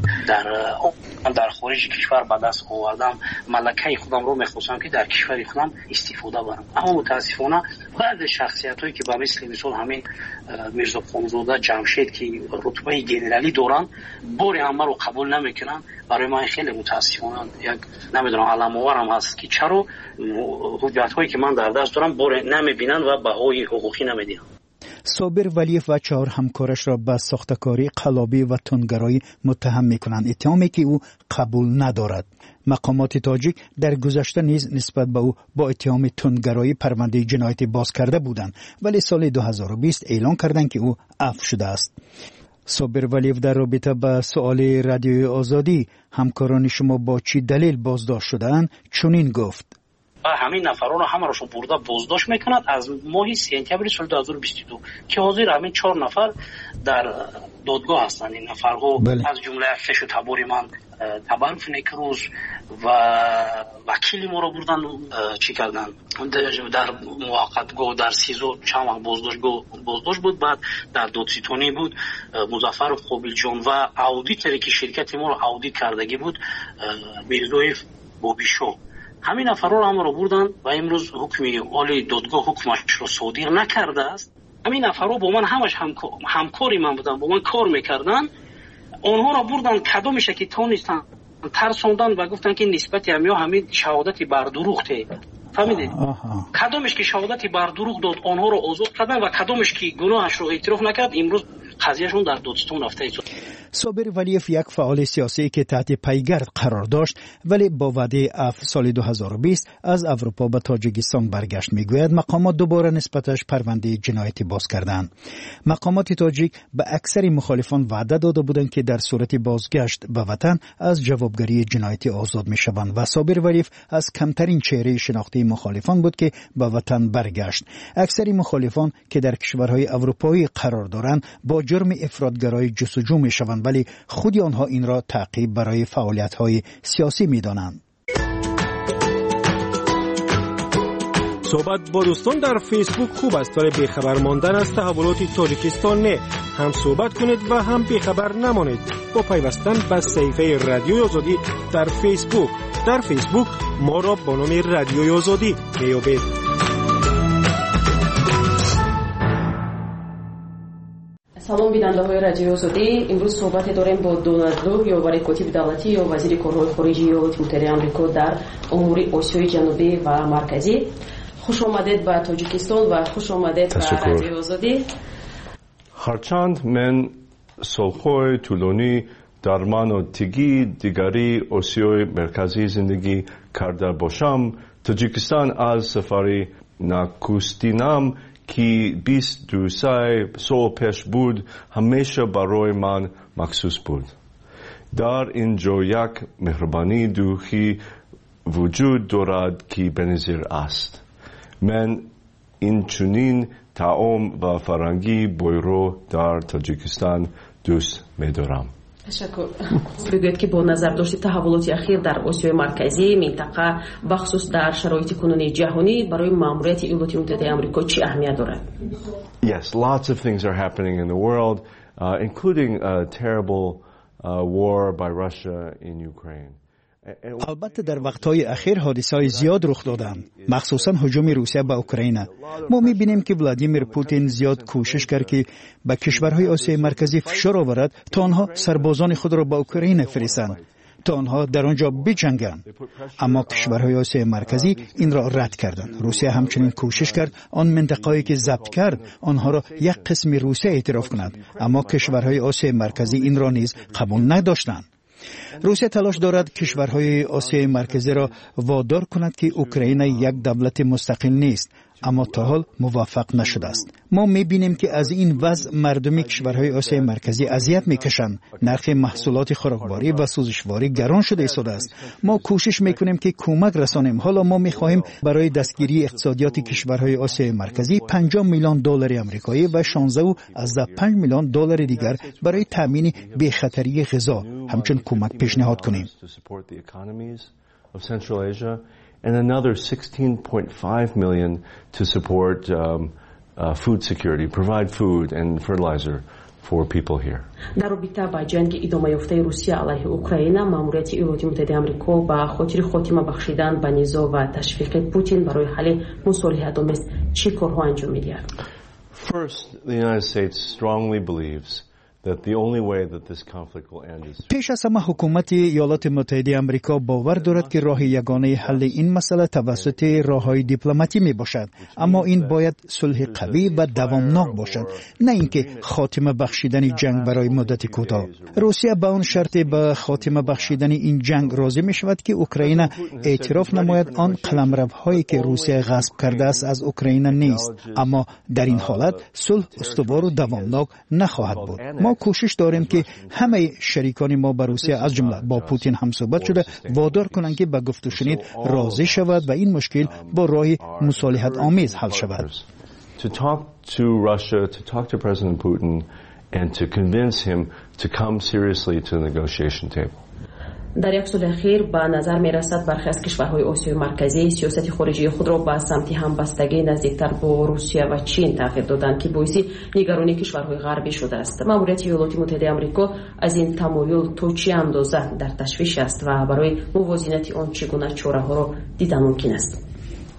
در خارج کشور به دست آوردم، ملکه خودم رو میخواستم که در کشور خودم استفاده برم. اما متاسفانه بعض شخصیتایی که به مثل همین میرزا خانزاده جمشید که رتبه گنرالی دارن باری همه رو قبول نمیکنن. برای من خیلی متاسفانه یک نمیدونم علم آورم هست که چرا حجت هایی که من در دست دارم باری نمیبینن و بهای حقوقی نمیدین. صابر ولیف و 4 همکارش را به ساختکاری قلابی و تندگرایی متهم میکنند، اتهامی که او قبول ندارد. مقامات تاجیک در گذشته نیز نسبت به او با اتهام تندگرایی پرونده جنایتی باز کرده بودند، ولی سال 2020 اعلان کردند که او عفو شده است. صابر ولیف در رابطه با سؤال رادیوی آزادی همکاران شما با چی دلیل بازداشت شدند چنین گفت. همین نفران همه رو برده بازداشت میکنند از ماه سپتامبر سال 2022 که حاضر همین 4 نفر در دادگاه هستند. این نفرها از جمله کش و تباری من تبرف نکروز و وکیل ما رو بردن چی کردن در موقتگاه در سیزو چند وقت بازداشت بود. بعد در دادستانی بود مظفر قابل جان و اودیتری که شرکت ما رو اودیت کردگی بود میرزای بابیشو. همین نفرها رو هم رو بردن و امروز حکمی عالی دادگاه حکمش رو صادر نکرده است. همین نفرها با من همش همکاری من بودن، با من کار میکردن. آنها رو بردن کدومش که تونستن ترسوندن و گفتن که نسبت همین شهادتی بر دروغه. فهمیدید؟ کدومش که شهادتی بر دروغ داد آنها رو آزاد کردن و کدومش که گناهش رو اعتراف نکرد امروز قضیهشون در دادستان رفته. صابر ولیف یک فعال سیاسی که تحت پیگرد قرار داشت ولی با وعده عفو سال 2020 از اروپا به تاجیکستان برگشت، میگوید مقامات دوباره نسبتش پرونده جنایتی باز کردند. مقامات تاجیک به اکثر مخالفان وعده داده بودند که در صورت بازگشت به وطن از جوابگری جنایتی آزاد میشوند و صابر ولیف از کمترین چهره شناخته مخالفان بود که به وطن برگشت. اکثر مخالفان که در کشورهای اروپایی قرار دارند با جرم افراطگرایی جستجو میشوند ولی خود آنها این را تعقیب برای فعالیت‌های سیاسی می‌دانند. صحبت با دوستان در فیسبوک خوب است ولی بیخبر ماندن از تحولات تاجیکستان نه. هم صحبت کنید و هم بیخبر نمانید با پیوستن به صفحه رادیوی آزادی در فیسبوک. در فیسبوک ما را با نام رادیوی آزادی میابید. سلام بیننده های رادیو آزادی. امروز صحبت داریم با دونالد لو یا وزیر کاتب دولتی یا وزیر کارهای خارجی ایالات متحده آمریکا در امور آسیای جنوبی و مرکزی. خوش آمدید به تاجیکستان و خوش آمدید به رادیو آزادی. هرچند من سالهای طولانی در مناطقی دیگری آسیای مرکزی زندگی کرده باشم، تاجیکستان از سفری نخستینم که 22 سال پیش بود همیشه برای من مخصوص بود. در اینجا یک مهربانی دوخی وجود دارد که بنظیر است. من این چنین طعام و فرهنگی بویرو در تاجیکستان دوست می‌دارم. تشکر. بگوید که با نظر داشت تحولات اخیر در آسیای مرکزی منطقه بخصوص در شرایط کنونی جهانی برای ماموریت ایالات متحده آمریکا چه اهمیت دارد؟ Yes, lots of things are happening in the world, including a terrible war by Russia in Ukraine. البته در وقتهای اخیر حادثه‌های زیاد رخ دادند، مخصوصا هجوم روسیه به اوکراین. ما می‌بینیم که ولادیمیر پوتین زیاد کوشش کرد که به کشورهای آسیای مرکزی فشار آورد تا آنها سربازان خود را به اوکراین فرستند تا آنها در آنجا بجنگند، اما کشورهای آسیای مرکزی این را رد کردند. روسیه همچنین کوشش کرد آن منطقه‌ای که ضبط کرد آنها را یک قسم روسیه اعتراف کند، اما کشورهای آسیای مرکزی این را نیز قبول نداشتند. روسیه تلاش دارد کشورهای آسیای مرکزی را وادار کند که اوکراین یک دولت مستقل نیست، اما تا حال موفق نشده است. ما می‌بینیم که از این وضع مردم کشورهای آسیای مرکزی اذیت می‌کشند. نرخ محصولات خوراکباری و سوزشواری گران شده ایستاده است. ما کوشش می‌کنیم که کمک رسانیم. حالا ما می‌خواهیم برای دستگیری اقتصادیات کشورهای آسیای مرکزی 50 میلیون دلار آمریکایی و 16.5 میلیون دلار دیگر برای تامین بی‌خطری غذا همچنین کمک پیشنهاد کنیم. And another 16.5 million to support food security, provide food and fertilizer for people here. در رابطه با جنگ ادامه یافته روسیه علیه اوکراین، ماموریت ایالات متحده آمریکا با خاطر خاتمه بخشیدن به نزاع و تشویق پوتین برای حل مصالحت آمیز چه کارها انجام می‌دهد؟ First, the United States strongly believes that the only way that this conflict will end is پیش از همه حکومت ایالات متحده آمریکا باور دارد که راه یگانه حل این مسئله توسط راه‌های دیپلماتی می باشد، اما این باید صلح قوی و دوامناک باشد، نه اینکه خاتمه بخشیدن جنگ برای مدت کوتاه. روسیه با اون شرط به خاتمه بخشیدن این جنگ راضی می شود که اوکراین اعتراف نماید آن قلمروهایی که روسیه غصب کرده است از اوکراین نیست، اما در این حالت صلح استوار و دوامناک نخواهد بود. ما کوشش داریم که همه شریکان ما با روسیه از جمله با پوتین هم صحبت شده وادار کنند که به گفت و شنید راضی شود و این مشکل با راه مصالحت آمیز حل شود. To talk to Russia, to talk to President Putin and to convince him to come seriously to the negotiation table. در یک سال اخیر به نظر می رسد برخی از کشورهای آسیای مرکزی سیاست خارجی خود را به سمت همبستگی نزدیکتر با روسیه و چین تغییر دادند که باعث نگرانی کشورهای غربی شده است. ماموریت ایالات متحده آمریکا از این تمایل تا چه اندازه در تشویش است و برای موازنت آن چگونه چاره‌ها را دیدن ممکن است؟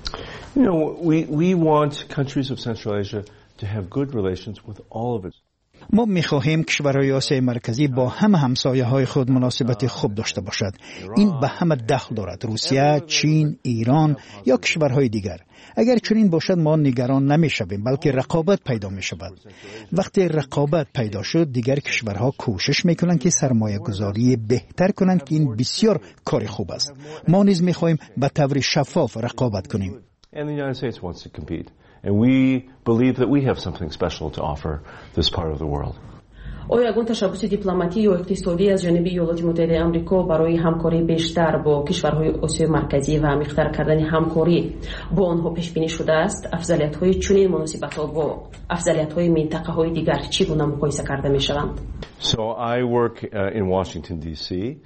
You know, we want countries of Central Asia to have good relations with all of its. ما می‌خواهیم کشورهای آسیای مرکزی با همه همسایه‌های خود مناسبت خوب داشته باشد. این به همه دخل دارد، روسیه، چین، ایران یا کشورهای دیگر. اگر چنین باشد ما نگران نمی‌شویم، بلکه رقابت پیدا می‌شود. وقتی رقابت پیدا شد دیگر کشورها کوشش می‌کنند که سرمایه‌گذاری بهتر کنند که این بسیار کار خوب است. ما نیز می‌خواهیم به طور شفاف رقابت کنیم. And the United States wants to compete. And we believe that we have something special to offer this part of the world. آیا یگان تشبس دیپلماتی یا اقتصادی از جانب ایالات متحده آمریکا برای همکاری بیشتر با کشورهای آسیای مرکزی و عمیق‌تر کردن همکاری با آنها پیش بینی شده است؟ افضلیت‌های چنین مناسبت‌ها با افضلیت‌های منطقه‌های دیگر چگونه مقایسه کرده می‌شوند؟ So I work in Washington D.C.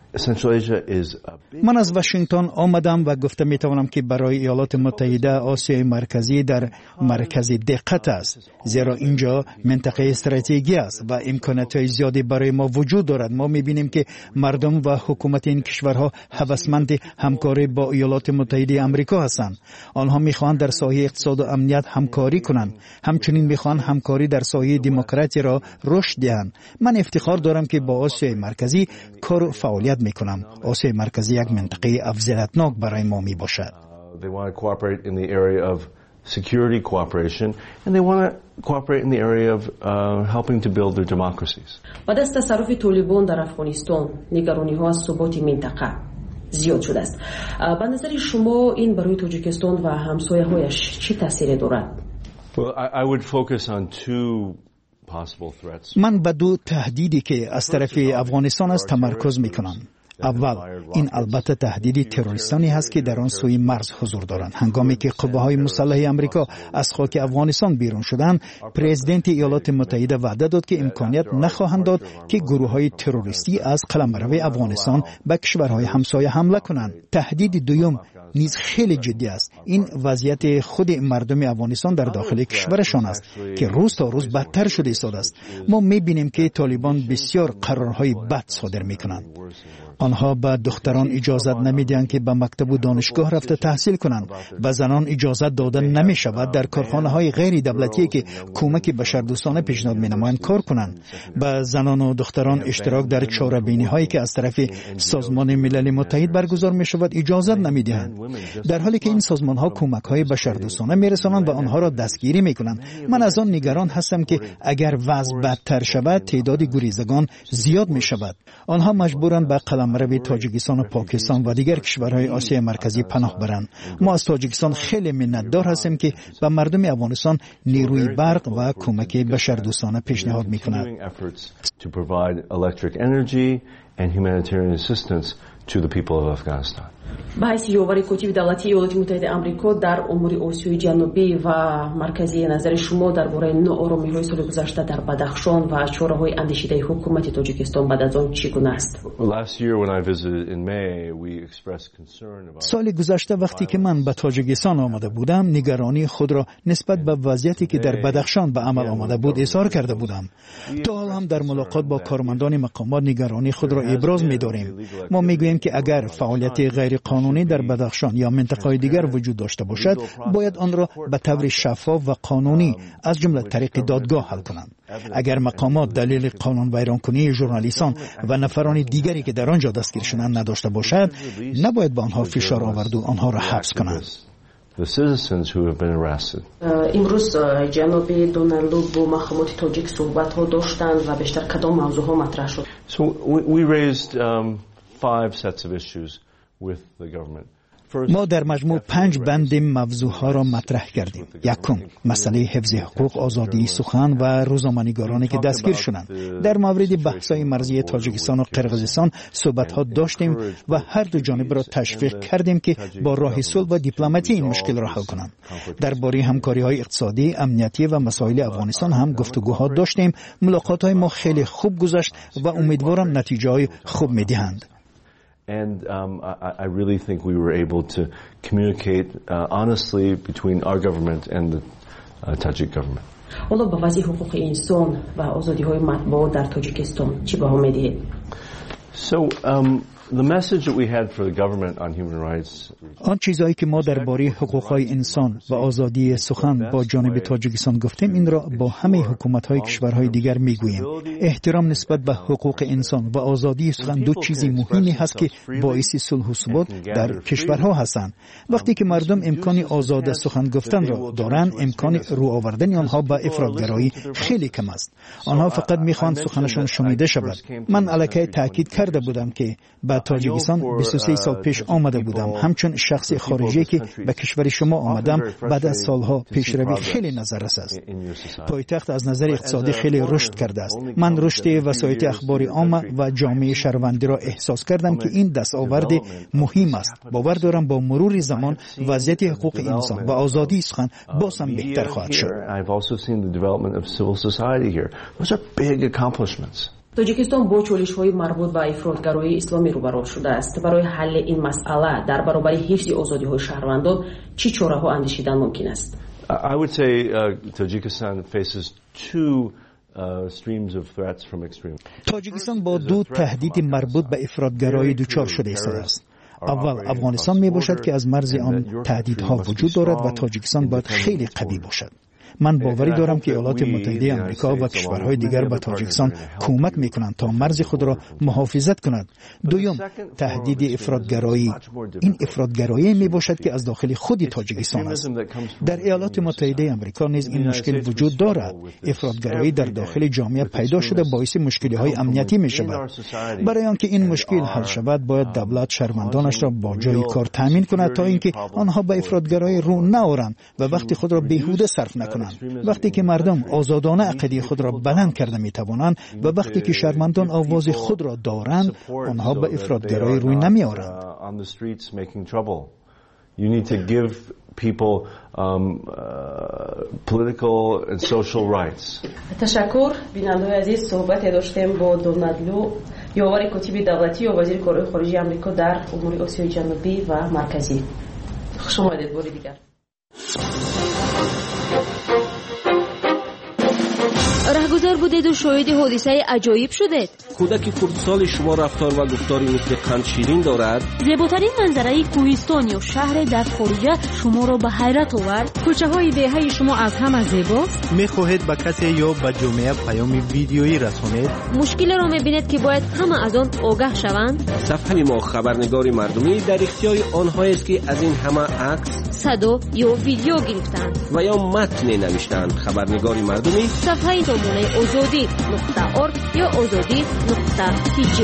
من از واشنگتن آمدم و گفتم میتوانم که برای ایالات متحده آسیای مرکزی در مرکز دقت است، زیرا اینجا منطقه استراتژیکی است و امکانات‌های زیادی برای ما وجود دارد. ما میبینیم که مردم و حکومت این کشورها هوسمند همکاری با ایالات متحده آمریکا هستند. آنها میخواهند در ساحه اقتصاد و امنیت همکاری کنند، همچنین میخواهند همکاری در ساحه دموکراسی را رشد دهند. من افتخار دارم که با آسیای مرکزی کار و فعالیت میکنم. آسیای مرکزی یک منطقه افضلتناک برای ما می باشد. They want to cooperate in the area of security cooperation and they want to cooperate in the area of helping to build their democracies. بعد از تصرف طالبان در افغانستان نگرانی‌ها از ثبات منطقه زیاد شده است. به نظر شما این برای تاجیکستان و همسایه‌هایش چه تأثیری دارد؟ Well, I would focus on two possible threats. من به دو تهدیدی که از طرف افغانستان است تمرکز میکنم. اول، این البته تهدید تروریستانی هست که در آن سوی مرز حضور دارند. هنگامی که قوه‌های مسلح آمریکا از خاک افغانستان بیرون شدند، پرزیدنت ایالات متحده وعده داد که امکانیت نخواهند داد که گروه‌های تروریستی از قلمرو افغانستان به کشورهای همسایه حمله کنند. تهدید دوم نیز خیلی جدی است. این وضعیت خود مردم افغانستان در داخل کشورشان است که روز تا روز بدتر شده ایستاده است. ما می‌بینیم که طالبان بسیار قرارهای بد صادر می‌کنند. آنها به دختران اجازت نمیدهند که به مکتب و دانشگاه رفته تحصیل کنند. به زنان اجازت داده نمی شود در کارخانه‌های غیر دولتی که کمک بشردوستانه پیشنهاد می‌نمایند کار کنند. به زنان و دختران اشتراک در چاره‌بینی‌هایی که از طرف سازمان ملل متحد برگزار می‌شود اجازت نمی‌دهند، در حالی که این سازمان‌ها کمک‌های بشردوستانه می‌رسانند و آنها را دستگیری می‌کنند. من از آن نگران هستم که اگر وضع بدتر شود تعداد گریزگان زیاد می‌شود. آنها مجبورند به قلمرو تاجیکستان و پاکستان و دیگر کشورهای آسیای مرکزی پناه برند. ما از تاجیکستان خیلی منتدار هستیم که به مردم افغانستان نیروی برق و کمک بشردوستانه پیشنهاد می‌کند. To the people of Afghanistan. به حیث یاور کتیب دولتی ایالات متحده آمریکا در امور آسیای جنوبی و مرکزی، نظر شما درباره ناآرامی‌های سال گذشته در بدخشان و چاره‌های اندیشیده حکومت تاجیکستان بعد از آن چگونه است؟ سال گذشته وقتی که من به تاجیکستان آمده بودم، نگرانی خود را نسبت به وضعیتی که در بدخشان به عمل آمده بود اظهار کرده بودم. تا حال هم در ملاقات با کارمندان مقامات نگرانی خود را ابراز می‌داریم. ما می‌گوییم که اگر فعالیت غیر قانونی در بدخشان یا منطقه‌های دیگر وجود داشته باشد، باید آن را به طور شفاف و قانونی از جمله طریق دادگاه حل کنند. اگر مقامات دلیل قانون ویرانکنی ژورنالیستان و نفران دیگری که در آنجا دستگیر شدند نداشته باشد، نباید به آنها فشار آورد و آنها را حبس کنند. امروز جناب دونالد با مقامات تاجیک صحبت‌ها داشتند و بیشتر کدام موضوع‌ها مطرح شد؟ So we raised 5 sets of issues with the government. ما در مجموع 5 بند موضوعها را مطرح کردیم. یکم، مسئله حفظ حقوق، آزادی سخن و روزنامه‌نگارانی که دستگیر شدند. در مورد بحث‌های مرزی تاجیکستان و قرقیزستان صحبت‌ها داشتیم و هر دو جانب را تشویق کردیم که با راه صلح و دیپلماسی این مشکل را حل کنند. درباره همکاری‌های اقتصادی، امنیتی و مسائل افغانستان هم گفتگوها داشتیم. ملاقات‌های ما خیلی خوب گذشت و امیدوارم نتیجه‌های خوب می‌دهند. And I really think we were able to communicate honestly between our government and the Tajik government. حالا به وضع حقوق انسان و آزادی‌های مطبوعات در تاجیکستان چی بها می‌دهید؟ So the message that we had for the government on human rights. آن چیزایی که ما درباره حقوق‌های انسان و آزادی سخن با جانب تاجیکستان گفتیم، این را با همه حکومت‌های کشورهای دیگر می‌گوییم. احترام نسبت به حقوق انسان و آزادی سخن دو چیز مهمی هست که باعث صلح و ثبات در کشورها هستند. وقتی که مردم امکان آزاد سخن گفتن را دارند، امکان رو آوردن آنها به افراطگرایی خیلی کم است. آنها فقط می‌خواهند سخنشان شنیده شود. من الکی تاکید کرده بودم که به تاجیکستان 23 سال پیش آمده بودم. همچون شخص خارجی که به کشور شما آمدم، بعد از سالها پیشروی خیلی نظررس است. پایتخت از نظر اقتصادی خیلی رشد کرده است. من رشد وسایط اخباری عامه و جامعه شهروندی را احساس کردم که این دستاورد مهم است. باور دارم با مرور زمان وضعیت حقوق انسان و آزادی سخن باز هم بهتر خواهد شد. тоҷикистон бо чолишҳои марбут ба ифротгароии исломӣ рӯбаро шудааст. барои ҳалли ин масъала дар баробари ҳифзи озодиҳои шаҳрвандон чӣ чораҳо андешидан мумкин аст? I would say Tajikistan faces two streams of threats from extreme. тоҷикистон бо ду таҳдиди марбут ба ифротгароӣ дучор шуда истодааст. аввал афғонистон мебошад ки аз марзи он таҳдидҳо вуҷуд дорад ва тоҷикистон бояд хеле қавӣ бошад. من باوری دارم که ایالات متحده آمریکا و کشورهای دیگر به تاجیکستان کمک میکنند تا مرز خود را محافظت کند. دوم، تهدید افراطگرایی. این افراطگرایی میباشد که از داخل خود تاجیکستان است. در ایالات متحده آمریکا نیز این مشکل وجود دارد. افراطگرایی در داخل جامعه پیدا شده باعث مشکل‌های امنیتی میشود. برای آنکه این مشکل حل شود باید دولت شهروندانش را با جای کار تامین کند تا اینکه آنها به افراطگرایی رو نآورند و وقت خود را بیهوده صرف نکنند. وقتی که مردم آزادانه عقیده خود را بلند کرده میتوانند و وقتی که شهروندان آواز خود را دارند آنها به افراطگرایی روی نمیآورند. You need to give people political and social rights. تشکر. بیننده‌های عزیز، صحبت داشتیم با دونالدلو، یاور کتیب دولتی و وزیر کارهای خارجی آمریکا در امور آسیای جنوبی و مرکزی. خوش آمدید بار دیگر. رهگذر بودید و شاهد حادثه عجایب شدید. کودک خردسال شما رفتار و گفتاری مثل قند شیرین دارد. زیباترین منظره کوهستان یا شهر در خارجه شما را به حیرت آورد. کوچه های دهه شما از همه زیباست. میخواهید به کسی یا به جامعه پیام ویدیویی رسانید؟ مشکل را میبینید که باید همه از آن آگاه شوند. صفحه ما خبرنگار مردمی در اختیار آنهایی است که از این همه عکس، صدا یا ویدیو گرفتند و یا متن نوشتند. خبرنگار مردمی صفحه نمونه azadi.org یا azadi.tj.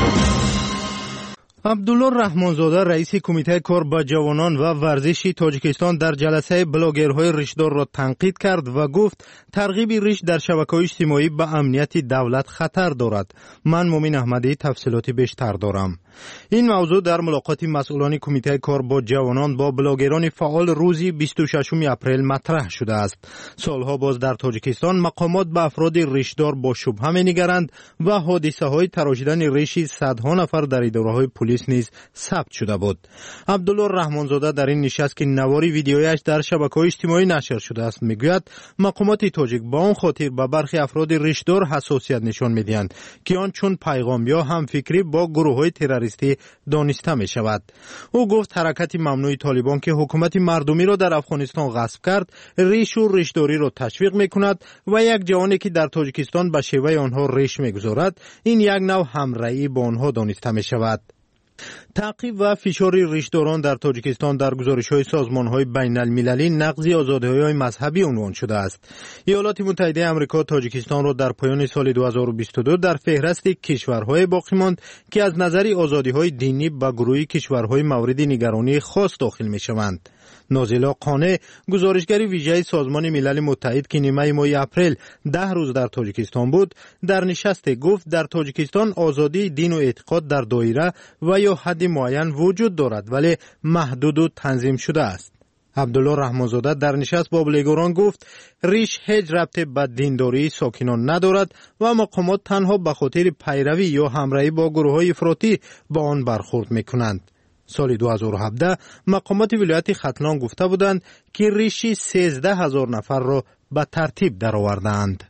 عبدالله رحمانزاده رئیس کمیته کار با جوانان و ورزشی تاجیکستان در جلسه بلاگرهای ریشدار را تنقید کرد و گفت ترغیب ریش در شبکه‌های اجتماعی به امنیت دولت خطر دارد. من مومن احمدی تفصیلات بیشتر دارم. این موضوع در ملاقات مسئولان کمیته کار با جوانان با بلاگران فعال روز 26 اپریل مطرح شده است. سالها باز در تاجیکستان مقامات به افراد ریشدار با شبهه می‌نگرند و حادثه‌های تراشیدن ریش صدها نفر در اداره‌های پلیس نیز ثبت شده بود. عبدالله رحمانزاده در این نشست که نواری ویدیویش در شبکه‌های اجتماعی نشر شده است میگوید مقامات تاجیک با آن خاطر به برخی افراد ریشدار حساسیت نشان می‌دهند که آن چون پیغام یا همفکری با گروه‌های تروریستی دانسته می شود. او گفت حرکت ممنوع طالبان که حکومت مردمی را در افغانستان غصب کرد ریش و ریشداری را تشویق می کند و یک جوانی که در تاجیکستان به شیوه آنها ریش می گذارد این یک نوع همرأیی با آنها دانسته می شود. تعقیب و فشار ریشداران در تاجیکستان در گزارش‌های سازمان‌های بین‌المللی نقض آزادی‌های مذهبی عنوان شده است. ایالات متحده آمریکا تاجیکستان را در پایان سال 2022 در فهرست کشورهای باقی ماند که از نظر آزادی‌های دینی به گروه کشورهای مورد نگرانی خاص داخل می‌شوند. نازلا قانع گزارشگر ویژه سازمان ملل متحد که نیمه ماه اپریل 10 روز در تاجیکستان بود در نشست گفت در تاجیکستان آزادی دین و اعتقاد در دایره و یا حد معین وجود دارد ولی محدود و تنظیم شده است. عبدالله رحمانزاده در نشست با بلاگران گفت ریش هیچ ربطی به دینداری ساکنان ندارد و مقامات تنها به خاطر پیروی یا همراهی با گروه‌های افراطی با آن برخورد می‌کنند. سال 2017 مقامات ولایت ختلان گفته بودند که ریشی 13,000 نفر را به ترتیب درآوردند.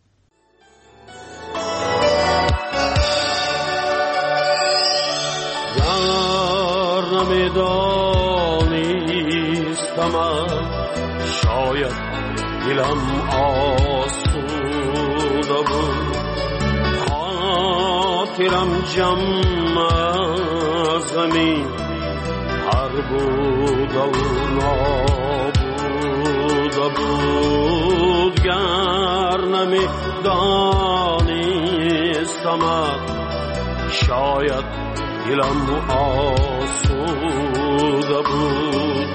شاید دلم آسوده بود خاطرم جمع از غمی هر بود و نابوده بود گر نمی دانستم شاید دلم آسوده بود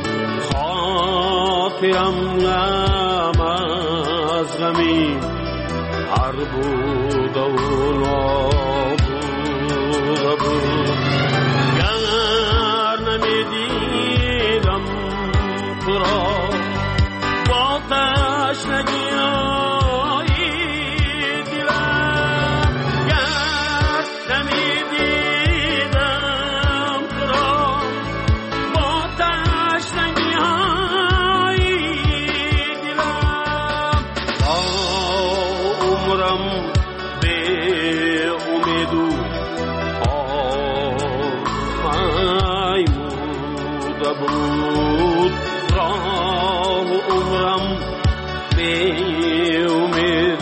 خاطرم غم از غمی هر بود و نابوده بود گر نمیدیدم تو را با تشنگی های دلم گر عمرم به امید و آرمایموده بود راه عمرم به امید و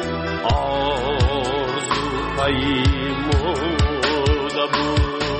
آرزو پیموده بود.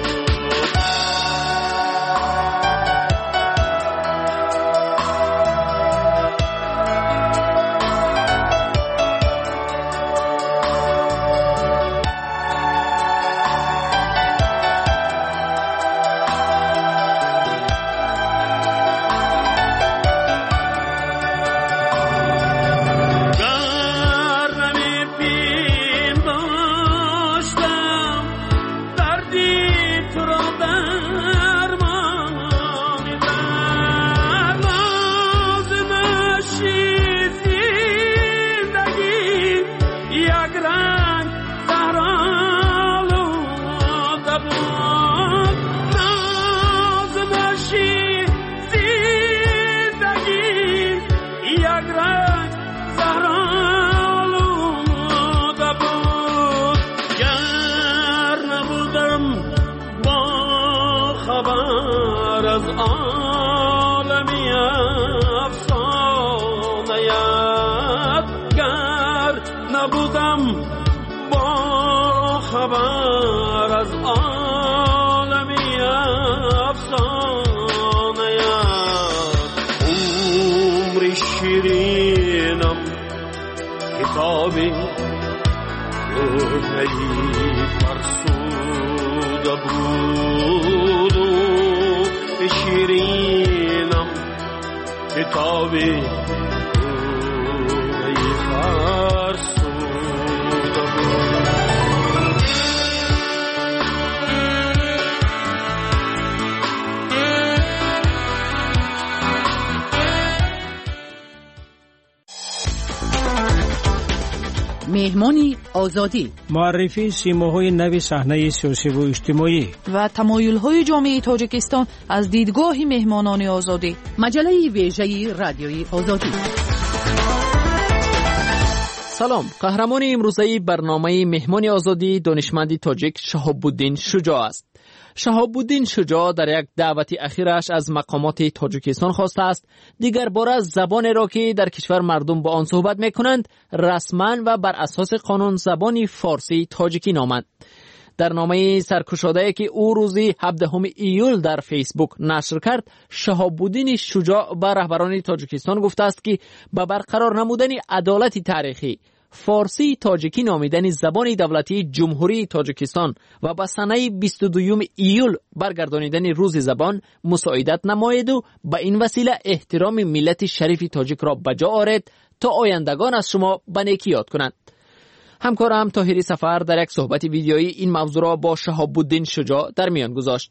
کتابی گرنه‌ای فرسوده بود و به شیرینم کتابی گرنه‌ای فرسوده بود. مهمانی آزادی، معرفی سیماهای نو صحنه سیاسی و اجتماعی و تمایل‌های جامعه تاجیکستان از دیدگاه مهمانان آزادی. مجله ویژه رادیوی آزادی. سلام، قهرمان امروزه برنامه مهمان آزادی دانشمند تاجیک شهاب‌الدین شجاع است. شهاب‌الدین شجاع در یک دعوت اخیرش از مقامات تاجیکستان خواسته است دیگر باره زبان را که در کشور مردم با آن صحبت می‌کنند رسما و بر اساس قانون زبان فارسی تاجیکی نامند. در نامه سرگشاده‌ای که او روز 17 ایول در فیسبوک نشر کرد، شهاب‌الدین شجاع به رهبران تاجیکستان گفته است که به برقرار نمودن عدالت تاریخی فارسی تاجیکی نامیدن زبان دولتی جمهوری تاجیکستان و به سنه 22 ایول برگردانیدن روز زبان مساعدت نماید و به این وسیله احترام ملت شریف تاجیک را بجا آورد تا آیندگان از شما به نیکی یاد کنند. همکارم طاهری سفر در یک صحبت ویدیویی این موضوع را با شهاب‌الدین شجاع در میان گذاشت.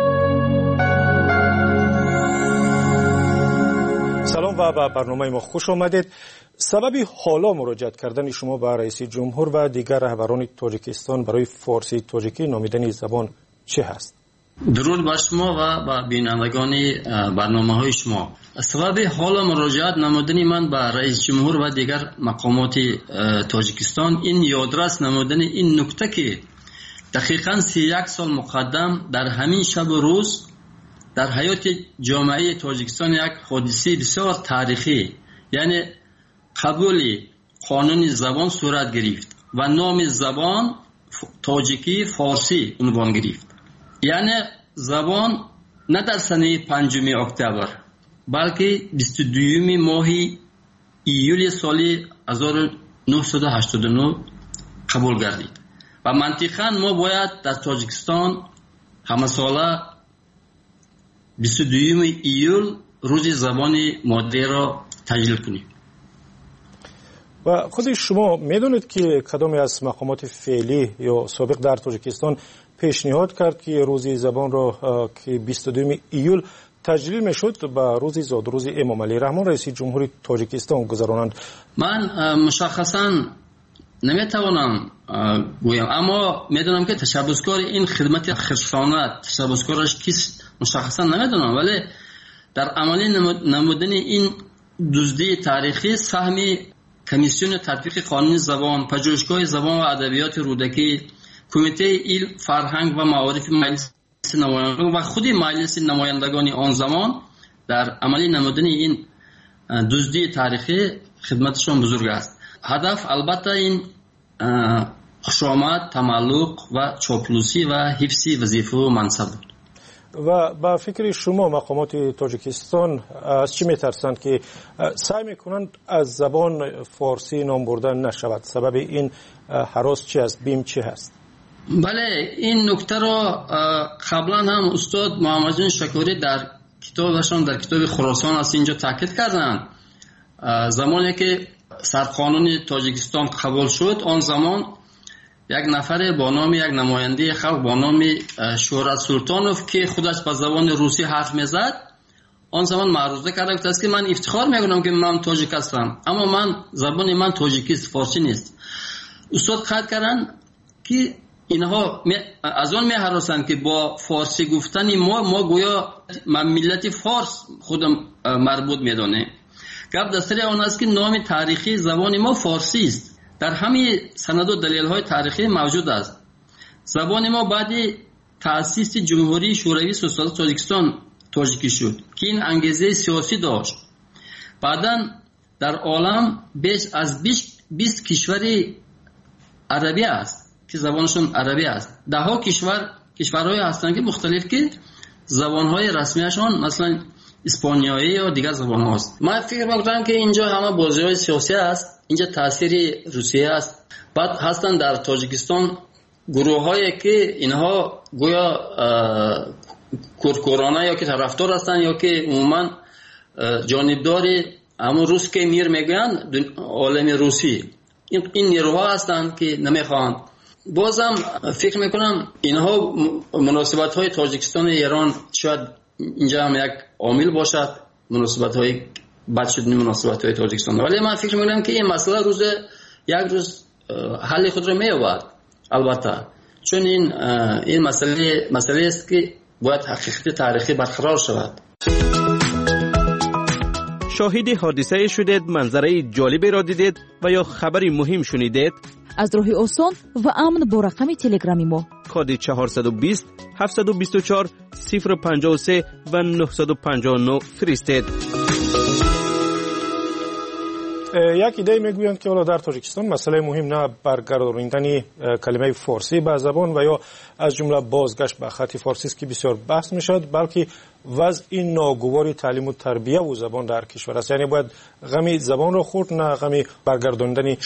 سلام و به برنامه ما خوش آمدید. سبب حالا مراجعت کردن شما به رئیس جمهور و دیگر رهبران تاجیکستان برای فارسی تاجیکی نامیدن زبان چه هست؟ درود بر شما و به بینندگان برنامه‌های شما. سبب حالا مراجعت نمودن من به رئیس جمهور و دیگر مقامات تاجیکستان این یادرس نمودن این نکته که دقیقاً 31 سال مقدم در همین شب و روز در حیات جامعه تاجیکستان یک حادثه بسیار تاریخی یعنی قبول قانون زبان صورت گرفت و نام زبان تاجیکی فارسی عنوان گرفت. یعنی زبان نه در سنه 5 اکتبر بلکه 22 ماه ایول سال 1989 قبول گردید و منطقاً ما باید در تاجیکستان همه ساله 22 ایول روز زبان مادری را تجلیل کنیم. و خود شما میدونید که کدام از مقامات فعلی یا سابق در تاجیکستان پیشنهاد کرد که روز زبان را که 22 ایول تجلیل میشد به روز زاد روز امام علی رحمان رئیس جمهوری تاجیکستان گذرانند؟ من مشخصا نمیتوانم گویم، اما میدونم که تشبسکار این خدمت خشخانه تشبسکارش کیست مشخصا نمیدونم، ولی در عملی نمودن این دزدی تاریخی سهم کمیسیون تطبیق قانون زبان، پژوهشگاه زبان و ادبیات رودکی، کمیته علم، فرهنگ و معارف مجلس نمایندگان و خود مجلس نمایندگان آن زمان در عملی نمودن این دزدی تاریخی خدمتشان بزرگ است. هدف البته این خوشامد، تملق و چاپلوسی و حفظ وظیفه و منصب بود. و با فکر شما مقامات تاجیکستان از چی میترسند که سعی میکنند از زبان فارسی نام بردن نشود؟ سبب این هراس چی است؟ بیم چی هست؟ بله، این نکته را قبلا هم استاد محمد جان شکوری در کتابشان در کتاب خراسان است اینجا تاکید کردند. زمانی که سرقانون تاجیکستان قبول شد، آن زمان یک نفر با نام یک نماینده خلق با نام شهرت سلطانوف که خودش با زبان روسی حرف میزد، آن زمان معروضه کرده بود که من افتخار میکنم که من تاجیک هستم، اما من زبان من تاجیکی است، فارسی نیست. استاد قید کردن که اینها از آن میهراسند که با فارسی گفتن ما گویا ملت فارس خودم مربوط میدانه. گپ دستری آن است که نام تاریخی زبان ما فارسی است. در همه سند و دلیل های تاریخی موجود است. زبان ما بعد تأسیس جمهوری شوروی سوسیالیست تاجیکستان تاجیکی شد که این انگیزه سیاسی داشت. بعداً در عالم بیش از 20 کشور عربی است که زبانشون عربی است. دهها کشورهای هستند که مختلف که زبانهای رسمیشان مثلا اسپانیایی یا دیگر زبان هاست. من فکر میکنم که اینجا همه بازی‌های سیاسی است، اینجا تاثیر روسیه است. بعد هستن در تاجیکستان گروه‌هایی که اینها گویا کورکورانه یا که طرفدار هستن یا که عموما جانبدار همون روس که میر میگن عالم روسی، این نیروها هستند که نمیخوان. بازم فکر میکنم اینها مناسبت‌های تاجیکستان و ایران شاید اینجا هم یک عامل باشد، مناسبت‌های بد شدن مناسبت‌های تاجیکستان. ولی من فکر میکنم که این مسئله یک روز حل خود را می‌یابد. البته چون این مسئله است که باید حقیقت تاریخی برقرار شود. شاهد حادثه شدید، منظره جالبی را دیدید و یا خبری مهم شنیدید؟ از راه آسان و امن با رقم تلگرامی ما کد 420 724 053 و 959 فرستید. یک ایده میگویند که حالا در تاجیکستان مسئله مهم نه برگرداندن کلمه فارسی به زبان و یا از جمله بازگشت به خط فارسی است که بسیار بحث میشد، بلکه وضع این ناگوار تعلیم و تربیت و زبان در کشور است. یعنی باید غمی زبان را خورد، نه غمی برگرداندن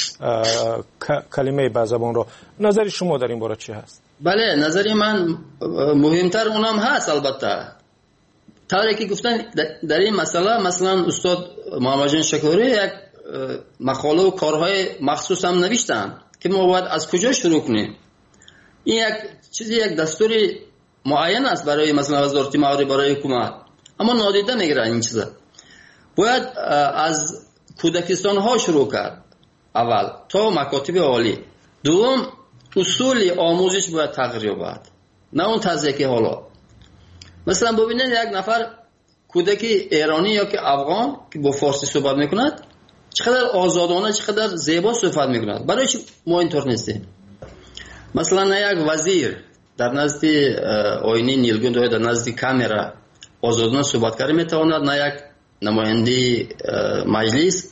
کلمه به زبان را. نظر شما در این باره چی هست؟ بله، نظر من مهمتر اونم هست. البته طوری که گفتن در این مسئله مثلا استاد محمد جان شکوری یک مقاله و کارهای مخصوص هم نوشتن که ما باید از کجا شروع کنیم. این یک دستور معین است برای مثلا وزارت معارف، برای حکومت، اما نادیده میگیرن این چیزا. باید از کودکستان ها شروع کرد اول تا مکاتب عالی. دوم اصول آموزش باید تغییر یابد، نه اون طرزی که حالا. مثلا ببینید یک نفر کودک ایرانی یا که افغان که با فارسی صحبت میکند چقدر آزادانه، چقدر زیبا صحبت میکند. برای چی ما اینطور نیستیم؟ مثلا یک وزیر در نزد آینه نیلگون یا در نزد کامرا آزادانه صحبت کرده میتواند، نه یک نماینده مجلس.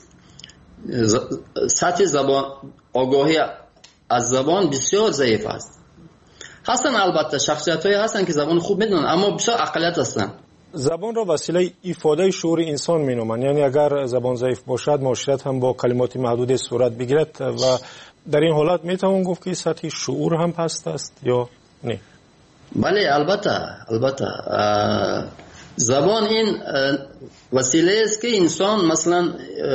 سطح زبان آگاهی از زبان بسیار ضعیف است. هستن البته شخصیت‌هایی هستن که زبان خوب میدونن، اما بسیار اقلیت هستن. زبان را وسیله ایفاده شعور انسان مینامند. یعنی اگر زبان ضعیف باشد، معاشرت هم با کلمات محدود صورت بگیرد و در این حالت میتوان گفت که سطح شعور هم پست است یا نه؟ بله، البته زبان این وسیله است که انسان مثلا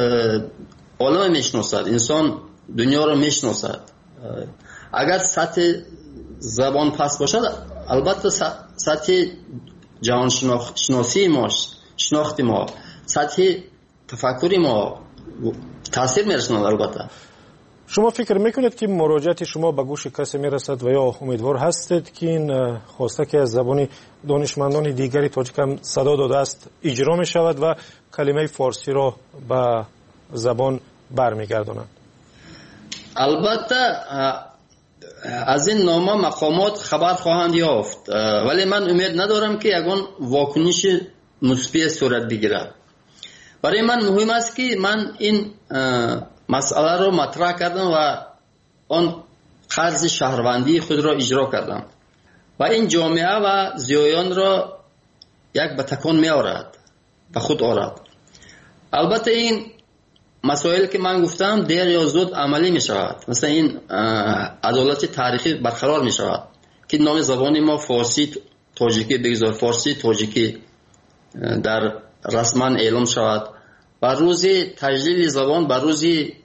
عالم میشناسد، انسان دنیا را میشناسد. اگر سطح زبان پست باشد، البته سطح جهان شناسی ما، شناخت ما، سطح تفکری ما تاثیر میرساند. البته شما فکر میکنید که مراجعت شما به گوش کسی میرسد و یا امیدوار هستید که این خواسته که از زبان دانشمندان دیگری تاجیک هم صدا داده است اجرا می شود و کلمه فارسی را به زبان برمیگردونند؟ البته از این نامه مقامات خبر خواهند یافت، ولی من امید ندارم که یگان واکنش مثبت صورت بگیرد. برای من مهم است که من این مسئله رو مطرح کردم و آن قرض شهروندی خود را اجرا کردم و این جامعه و زیایان را یک به تکان می آورد، به خود آورد. البته این مسائل که من گفتم دیر یا زود عملی می شود. مثلا این عدالت تاریخی برقرار می شود که نام زبان ما فارسی تاجیکی بگذار، فارسی تاجیکی در رسما اعلام شود و روز تجلیل زبان به روز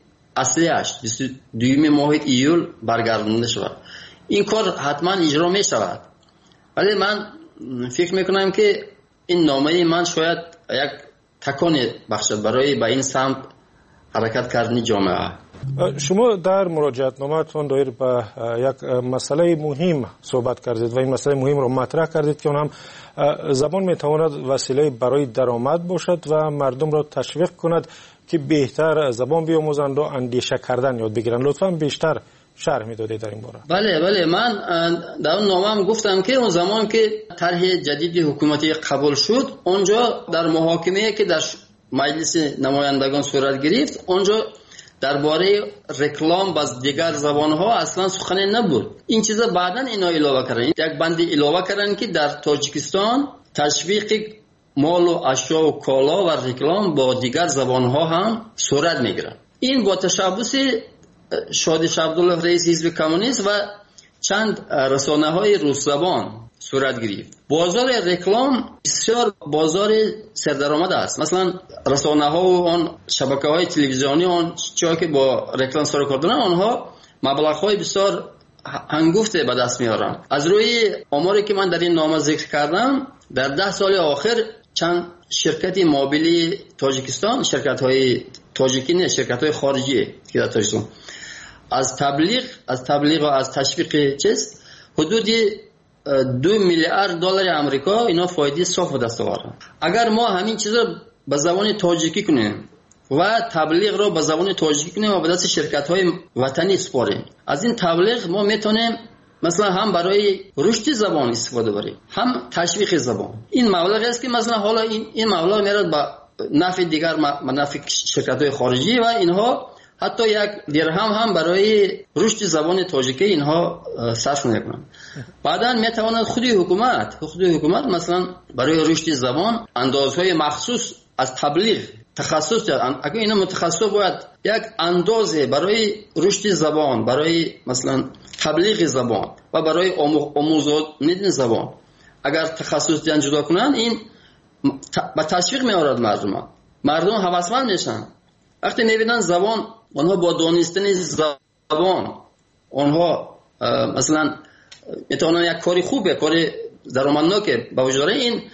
اصلیش 22 ماه ایول برگردانده شود. این کار حتما اجرا می شود، ولی من فکر میکنم که این نامه من شاید یک تکان بخشد برای به این سمت حرکت کردن جامعه. شما در مراجعت نامه‌تون دایر به یک مسئله مهم صحبت کردید و این مسئله مهم رو مطرح کردید که اون هم زبان میتواند وسیله برای درآمد باشد و مردم را تشویق کند که بهتر زبان بیاموزند و اندیشه کردن یاد بگیرند. لطفاً بیشتر شرح میدادید در این باره. بله من در اون نامه‌ام گفتم که اون زمان که طرح جدید حکومتی قبول شد، اونجا در محاکمه که در مجلس نمایندگان صورت گرفت، اونجا درباره رکلام باز دیگر زبان‌ها اصلا سخنی نبود. این چیزا بعداً اینا علاوه کردن، یک بندی علاوه کردن که در تاجیکستان تشویق مال و اشیا و کالا و رکلام با دیگر زبان‌ها هم صورت میگیرد. این با تشبث شادی عبدالله رئیس حزب کمونیست و چند رسانه‌های روس زبان صورت گرفت. بازار رکلام بسیار بازار سردرآمد است. مثلا رسانه‌ها و آن شبکه‌های تلویزیونی آن چیزی که با رکلام سر کار دارن، آنها مبلغ‌های بسیار هنگفت به دست میارن. از روی آماری که من در این نامه ذکر کردم، در 10 سال آخر چند شرکت موبیلی تاجیکستان، شرکت‌های تاجیکی نه، شرکت‌های خارجی که در تاجیکستان از تبلیغ و از تشویق چیز حدود 2 میلیارد دلار آمریکا اینا فایده صاف به دست آورد. اگر ما همین چیزا به زبان تاجیکی کنیم و تبلیغ رو به زبان تاجیکی کنیم و به دست شرکت‌های وطنی سپاریم، از این تبلیغ ما میتونیم مثلا هم برای رشد زبان استفاده بریم، هم تشویق زبان. این مبلغ است که مثلا حالا این مبلغ میاد به نفع دیگر نفع شرکت‌های خارجی و اینها حتی یک درهم هم برای رشد زبان تاجیکی اینها صرف نمی‌کنند. بعداً میتواند خود حکومت مثلا برای رشد زبان اندازهای مخصوص از تبلیغ تخصص، اگر اینا متخصص باید یک اندازه برای رشد زبان، برای مثلا تبلیغ زبان و برای آموزاندن زبان اگر تخصص دیان جدا کنن، این با تشویق می‌آورد مردم هوسمند میشن. وقتی می‌بینن زبان، آنها با دانستن زبان آنها مثلا میتونن یک کاری خوبه، کاری درآمدناک به وجود داره، این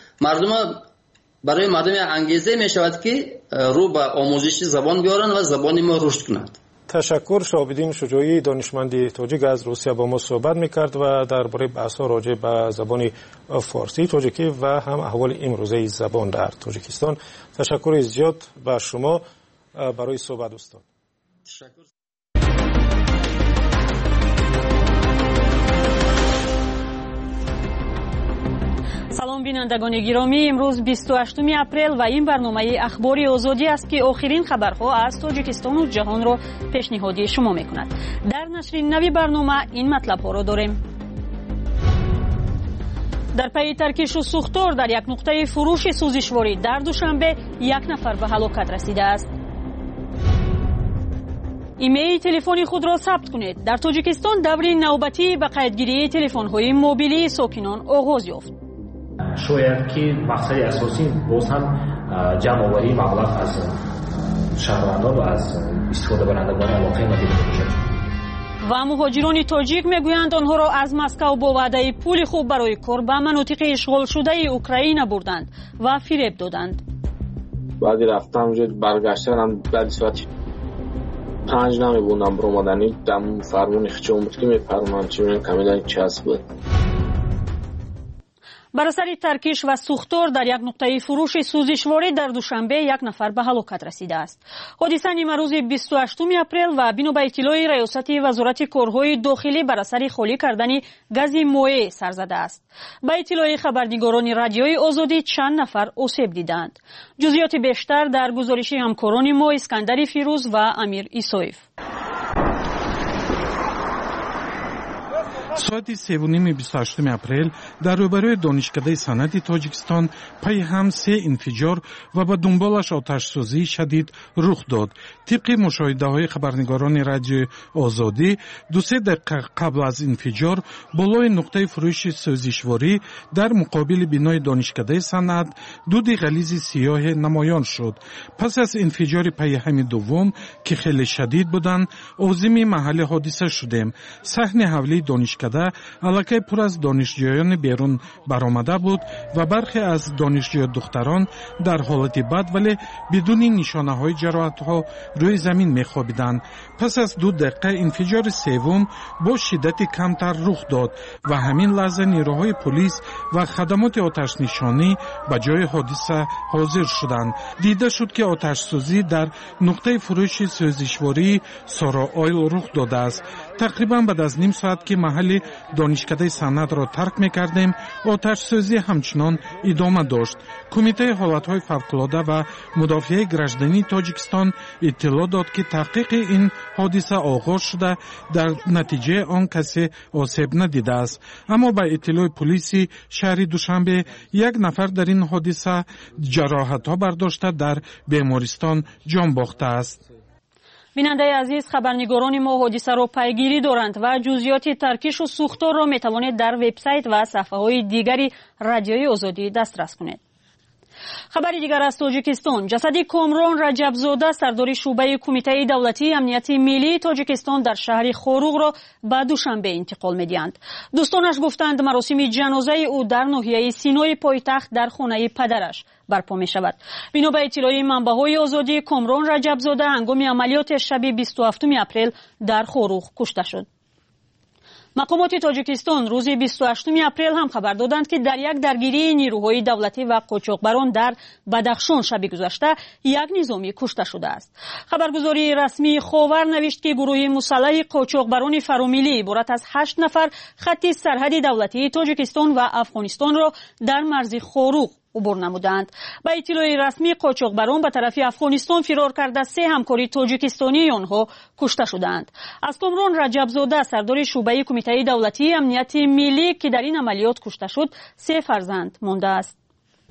برای مردم انگیزه میشود که رو به آموزش زبان بیارن و زبان ما رشد کند. تشکر. شهاب‌الدین شجاعی دانشمند تاجیک از روسیه با ما صحبت میکرد و درباره بحث‌ها راجع به زبان فارسی تاجیکی و هم احوال امروزه زبان در تاجیکستان. تشکر زیاد بر شما برای صحبت استاد. تشکر. سلام بینندگان گرامی، امروز 28 اپریل و این برنامه اخباری آزادی است که آخرین خبرها از تاجیکستان و جهان را پیشنهادی شما میکند. در نشر نوی برنامه این مطلب ها را داریم. در پی ترکش و سوختار در یک نقطه فروش سوزشواری در دوشنبه 1 نفر به هلاکت رسیده است. ایمیل تلفنی خود را ثبت کنید. در تاجیکستان دور نوبتی به قیدگیری تلفن‌های موبیلی ساکنان آغاز یافت. شاید که مقصد اساسی باز هم جمع آوری مبلغ از شهروندان و از استفاده برندگان علاقه ما دیده باشد. و مهاجران تاجیک میگویند آنها را از مسکو با وعده پول خوب برای کار به مناطق اشغال شده اوکراین بردند و فریب دادند. بعدی رفتم برگشتم بعد ساعت 5 نمیبوندم برآمدنی دم فرمون خچون بود که میپرمان چون کاملا چسب بود. بر اثر ترکیش و سوختور در یک نقطه فروش سوزشواری در دوشنبه یک نفر به هلاکت رسیده است. حادثه نیمه روز 28 اپریل و بنا به اطلاع ریاست وزارت کارهای داخلی بر اثر خالی کردن گاز مویه سر زده است. به اطلاع خبرنگاران رادیوی آزادی چند نفر آسیب دیدند. جزئیات بیشتر در گزارش همکاران ما اسکندر فیروز و امیر ایسویف. ساعت 3:28 اپریل در روبروی دانشکده صنعتی تاجیکستان پای هم 3 انفجار و به دنبالش آتش‌سوزی شدید رخ داد. طبق مشاهده‌های خبرنگاران رادیو آزادی 2-3 دقیقه قبل از انفجار بالای نقطه فروش سوزشواری در مقابل بنای دانشکده صنعت دود غلیظ سیاه نمایان شد. پس از انفجار پای هم دوم که خیلی شدید بودند، عازم محل حادثه شدیم. صحن حولی دانشکده علاقه پر از دانشجویان بیرون برآمده بود و برخی از دانشجوی دختران در حالت بد ولی بدون نشانه های جراحت ها روی زمین میخوابیدند. پس از 2 دقیقه انفجار سوم با شدت کمتر رخ داد و همین لحظه نیروهای پلیس و خدمات آتش نشانی به جای حادثه حاضر شدند. دیده شد که آتش سوزی در نقطه فروش سوزشواری سارا آیل رخ داده است. تقریبا بعد از نیم ساعت که محل دانشکده صنعت را ترک می‌کردیم، آتش سوزی همچنان ادامه داشت. کمیته حالت‌های فوق‌العاده و مدافع گراجدانی تاجیکستان اطلاع داد که تحقیق این حادثه آغاز شده، در نتیجه آن کسی آسیب ندیده است. اما به اطلاع پلیس شهر دوشنبه یک نفر در این حادثه جراحت‌ها برداشته در بیمارستان جان باخته است. بیننده عزیز، خبرنگاران ما حادثه را پیگیری دارند و جزئیات ترکیش و سوختار را میتوانید در وبسایت و صفحه‌های دیگری رادیوی آزادی دسترس کنید. خبری دیگر از تاجیکستان، جسد کامران رجبزاده سردار شعبه کمیته دولتی امنیت ملی تاجیکستان در شهر خوروغ را به دوشنبه انتقال می‌دهند. دوستانش گفتند مراسم جنازه او در ناحیه سینای پایتخت در خانه پدرش برپا می شود. بنا به اطلاع منبع‌های آزادی، کامران رجبزاده هنگام عملیات شب 27 اپریل در خوروغ کشته شد. مقامات تاجیکستان روز 28 اپریل هم خبر دادند که در یک درگیری نیروهای دولتی و قاچاقبران در بدخشان شب گذشته یک نظامی کشته شده است. خبرگزاری رسمی خاور نوشت که گروه مسلح قاچاقبران فرامیلی عبارت از 8 نفر خط سرحد دولتی تاجیکستان و افغانستان را در مرز خوروغ عبور نمودند. با اطلاع رسمی قاچاقبران به طرف افغانستان فرار کرده 3 همکاری تاجیکستانی آنها کشته شدند. از کامران رجبزاده سردار شعبه کمیته دولتی امنیت ملی که در این عملیات کشته شد 3 فرزند مانده است.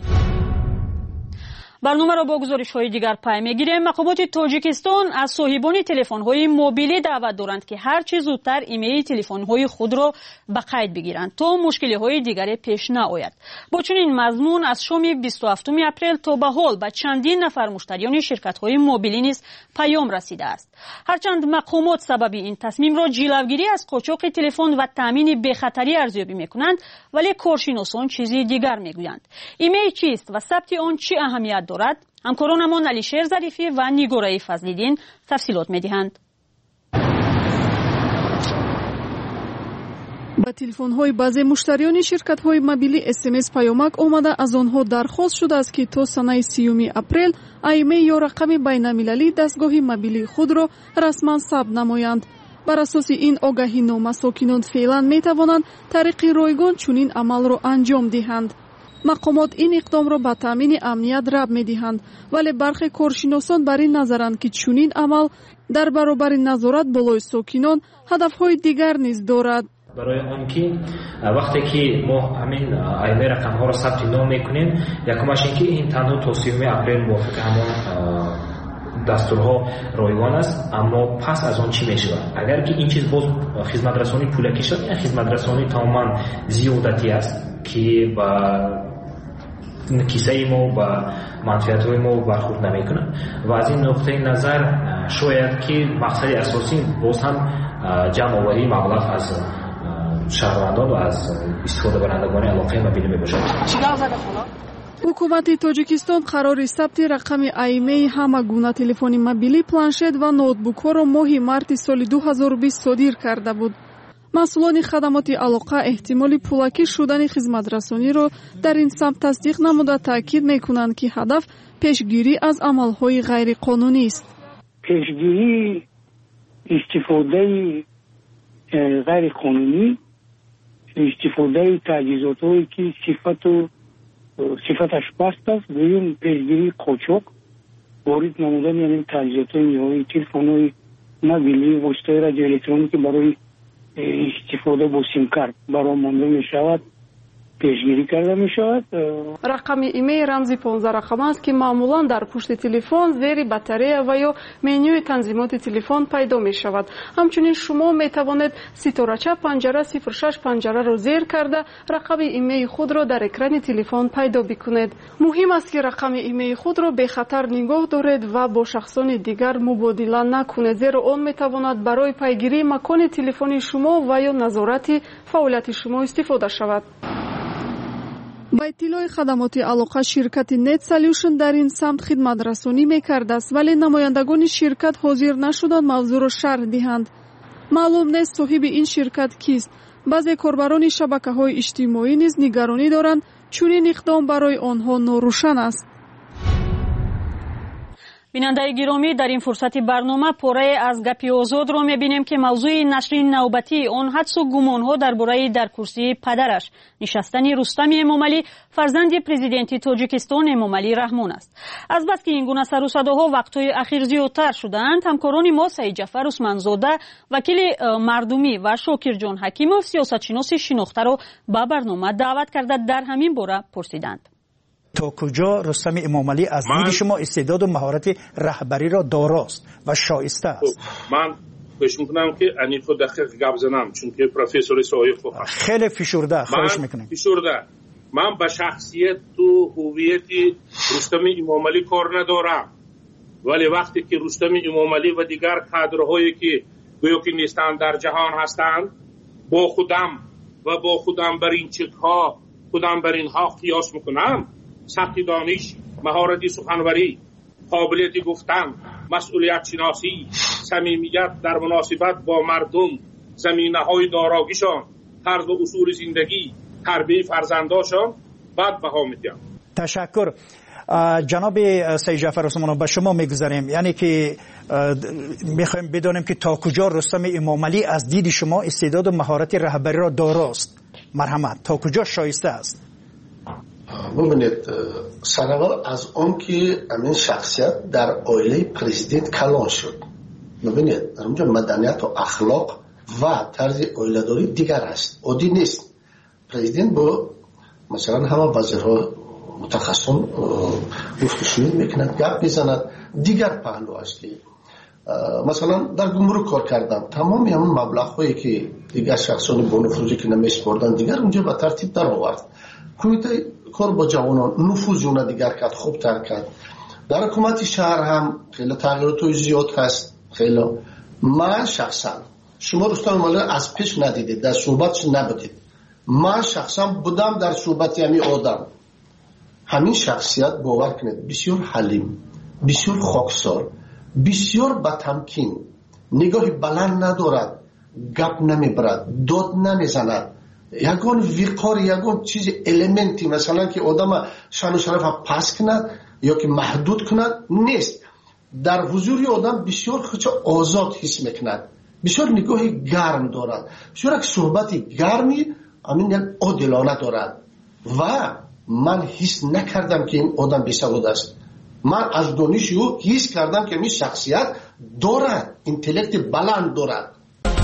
برنامه را با گزارش‌های دیگر پی می‌گیریم. مقامات تاجیکستان از صاحبان تلفن‌های موبیلی دعوت دارند که هر چه زودتر ایمیل تلفن‌های خود را به قید بگیرند تا مشکل‌های دیگری پیش نیاید. با چنین مضمون از شام 27 اپریل تا به حال به چندین نفر مشتریان شرکت‌های موبیلی نیز پیام رسیده است. هرچند مقامات سبب این تصمیم را جلوگیری از قاچاق تلفن و تامین بی‌خطری ارزیابی می‌کنند، ولی کارشناسان چیزی دیگر می‌گویند. ایمیل چیست و ثبت آن چه اهمیت دارد؟ همکارانمان علیشیر ظریفی و نیگوره فضلیدین تفصیلات می‌دهند. با تلفن‌های بعضی مشتریان شرکت‌های موبیلی SMS پیامک آمده از آنها درخواست شده است که تا سنه 30 اپریل ایمیل یا رقم بین‌المللی دستگاه موبیلی خود را رسما ثبت نمایند. بر اساس این آگاهی نامه ساکنان فعلا می‌توانند طریق رایگان چنین عمل را انجام دهند. مقامات این اقدام را به تامین امنیت ربط می‌دهند، ولی برخی کارشناسان بر این نظرند که چنین عمل در برابر نظارت بالای ساکنان هدف‌های دیگر نیز دارد. برای اون که وقتی که ما همین ایمیل رقم ها را ثبت نام میکنیم، یکمش این که این تنها تا 30 اپریل موافق همون دستورها رایگان است، اما پس از آن چی میشود؟ اگر که این چیز باز خدمت رسانی پولکی شد، این خدمت رسانی تماما زیادتی است که با کیسه ما و منفعت های ما برخورد نمیکنه و از این نقطه نظر شاید که مقصد اساسی باز هم جمع آوری مبلغ از شهروندان و از استفاده برندگان علاقه موبیلی میباشد. حکومت تاجیکستان قرار ثبت رقم ایمیل همه گونه تلفن موبیلی، پلانشت و نوتبوک ها را ماه مارس سال 2020 صادر کرده بود. масъулони хадамоти алоқа эҳтимоли пулакӣ шудани хизматрасониро дар ин самт тасдиқ намуда таъкид мекунанд ки ҳадаф пешгирӣ аз амалҳои ғайриқонунист. пешгирии истифодаи ғайриқонунӣ, истифодаи таҷҳизотҳое ки сифаташ паст аст, дуюм пешгирии қочоқ, ворид намудани ҳамин таҷҳизотҳои ниҳоии телефонҳои мобилӣ, воситаҳои радиоэлектроники барои истифода бо симкарт баро монда мешавад, пешгирӣ карда мешавад. рақами имейл рамзи 15 рақам аст ки маъмулан дар пушти телефон, зери батарея ва ё менюи танзимоти телефон пайдо мешавад. ҳамчунин шумо метавонед ситорача панҷара 06 панҷараро зер карда рақами имейли худро дар экрани телефон пайдо бикунед. муҳим аст ки рақами имейли худро бехатар нигоҳ доред ва бо шахсони дигар мубодила накунед, зеро он метавонад барои пайгирии макони телефони шумо ва ё назорати фаъолияти шумо истифода шавад. ба иттилои хадамоти алоқа ширкати Net Solution дар ин самт хидматрасонӣ мекардааст, вале намояндагони ширкат ҳозир нашуданд мавзӯъро шарҳ диҳанд. маълум нест соҳиби ин ширкат кист. баъзе корбарони шабакаҳои иҷтимоӣ низ нигаронӣ доранд чунин иқдом барои онҳо норӯшан аст. бинандаи гиромӣ, дар ин фурсати барнома порае аз гапи озодро мебинем ки мавзӯи нашри навбатии он ҳадсу гумонҳо дар бораи дар курсии падараш нишастани Рустами Эмомалӣ, фарзанди президенти Тоҷикистон Эмомалӣ Раҳмон аст. азбаски ин гуна сарусадоҳо вақтҳои ахир зиёдтар шудаанд, ҳамкорони мо Саидҷафар Усманзода, вакили мардумӣ ва Шокирҷон Ҳакимов сиёсатшиноси шинохтаро ба барнома даъват карда дар ҳамин бора пурсиданд. تا کجا رستم امامعلی از دید شما استعداد و مهارت رهبری را داراست و شایسته است؟ من فکر می‌کنم که انیف و دقیق گپ زنم چون که پروفسور سایه خوب هست. خیلی فشرده، خواهش میکنم. فشرده. من به شخصیت و هویت رستم امامعلی کار ندارم. ولی وقتی که رستم امامعلی و دیگر کادرهایی که گویا که نیستند در جهان هستند، با خودم بر این چیزها خودم بر اینها قیاس میکنم. سبک دانش، مهارت سخنوری، قابلیت گفتن، مسئولیت شناسی، صمیمیت در مناسبت با مردم، زمینه‌های داراگیشان، طرز و اصول زندگی، تربیت فرزنداشان بعد بها میدم. تشکر. جناب سید جعفر عثمانی، به شما میگذاریم، یعنی که میخوایم بدانیم که تا کجا رستم امامعلی از دید شما استعداد و مهارت رهبری را داراست. مرحمت، تا کجا شایسته است؟ ببینید، سرول از اون که این شخصیت در عائله پرزیدنت کلان شد. ببینید در اونجا مدنیت و اخلاق و طرز عائله‌داری دیگر است، عادی نیست. پرزیدنت با مثلا همه وزیرها متخصصان گفتگو میکنند، گپ میزنند. دیگر پهلو است که مثلا در گمرک کار کردن، تمام همون مبلغ‌هایی که دیگر شخصان با نفوذی که نمی‌سپردن دیگر اونجا به ترتیب در آورد. کمیته کار با جوانان نفوذ اون دیگر کرد، خوب تر کرد. در حکومت شهر هم خیلی تغییرات زیاد هست. خیلی من شخصا، شما رستم امامعلی از پیش ندیدید، در صحبتش نبودید. من شخصا بودم در صحبت همین آدم. همین شخصیت باور کنید بسیار حلیم، بسیار خاکسار، بسیار با تمکین، نگاهی بلند ندارد، گپ نمیبرد، داد نمیزند. یگان وقار، یگان چیز المنتی مثلا که آدم شان و شرف پس کند یا که محدود کند نیست. در حضور آدم بسیار خودش آزاد حس میکند، بسیار نگاهی گرم دارد، بسیار یک صحبتی گرمی همین یک عادلانه دارد و من حس نکردم که این آدم بی‌سواد است. من از دانش او حس کردم که این شخصیت دارد، اینتלקט بلند دارد.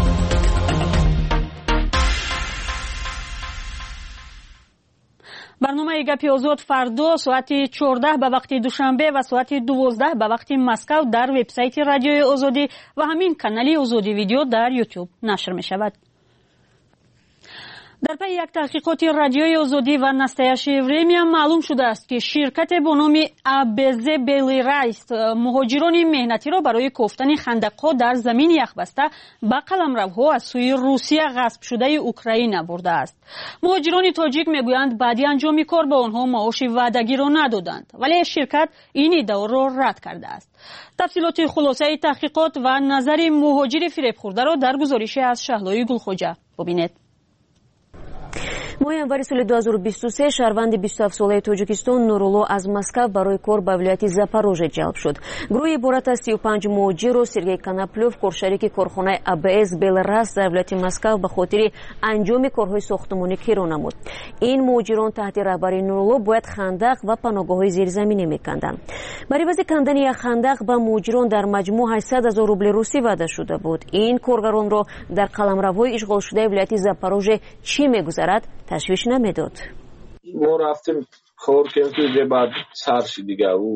برنامه گپی آزاد فردا ساعت 14 به وقت دوشنبه و ساعت 12 به وقت مسکو در وبسایت رادیوی آزادی و همین کانال آزادی ویدیو در یوتیوب نشر می شود. در پی یک تحقیقات رادیوی آزادی و نستایش ریمی معلوم شده است که شرکت به نام ابز بلیرایست مهاجران مهنتی را برای کوفتن خندق‌ها در زمین یخبسته به قلمروها از سوی روسیه غصب شده اوکراین برده است. مهاجران تاجیک میگویند بعد انجام کار به آنها معاش وعدگی را ندادند، ولی شرکت این ادعا را رد کرده است. تفصیلات خلاصه تحقیقات و نظر مهاجر فریب خورده را در گزارش از شهلای گلخوجه ببینید. ماه январи соли 2023 шаҳрванди 27 солаи тоҷикистон Нурулло аз Москва барои кор ба вилояти Запорожье ҷалб шуд. гурӯҳи иборат аз 35 муҳоҷиру Сергей Коноплёв, коршарики корхонаи АБС Белрас дар вилояти Москва ба хотири анҷоми корҳои сохтмонӣ киро намуд. ин муҳоҷирон таҳти раҳбарии Нурулло бояд хандақ ва паноҳгоҳҳои зерзаминӣ меканданд. бар ивази кандани як хандақ ба муҳоҷирон дар маҷмӯъ 800 000 рубли русӣ ваъда шуда буд. ин коргаронро дар қаламравҳои ишғолшудаи вилояти Запорожье чӣ мегузарад تشویش نمیداد. ما رفتیم کار کردیم که بعد سرشی دیگه او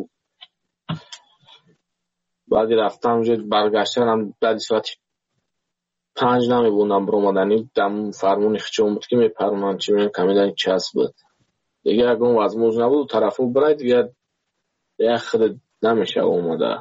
بعدی رفتم اونجا برگشتم بعد ساعت 5 نمیبوندم برآمدنی دم فرمون خچون بود که میپرونن چی میگن کاملا چسب بود دیگه اگه اون وزموز نبود طرفو برای دیگه خود نمیشه اومده.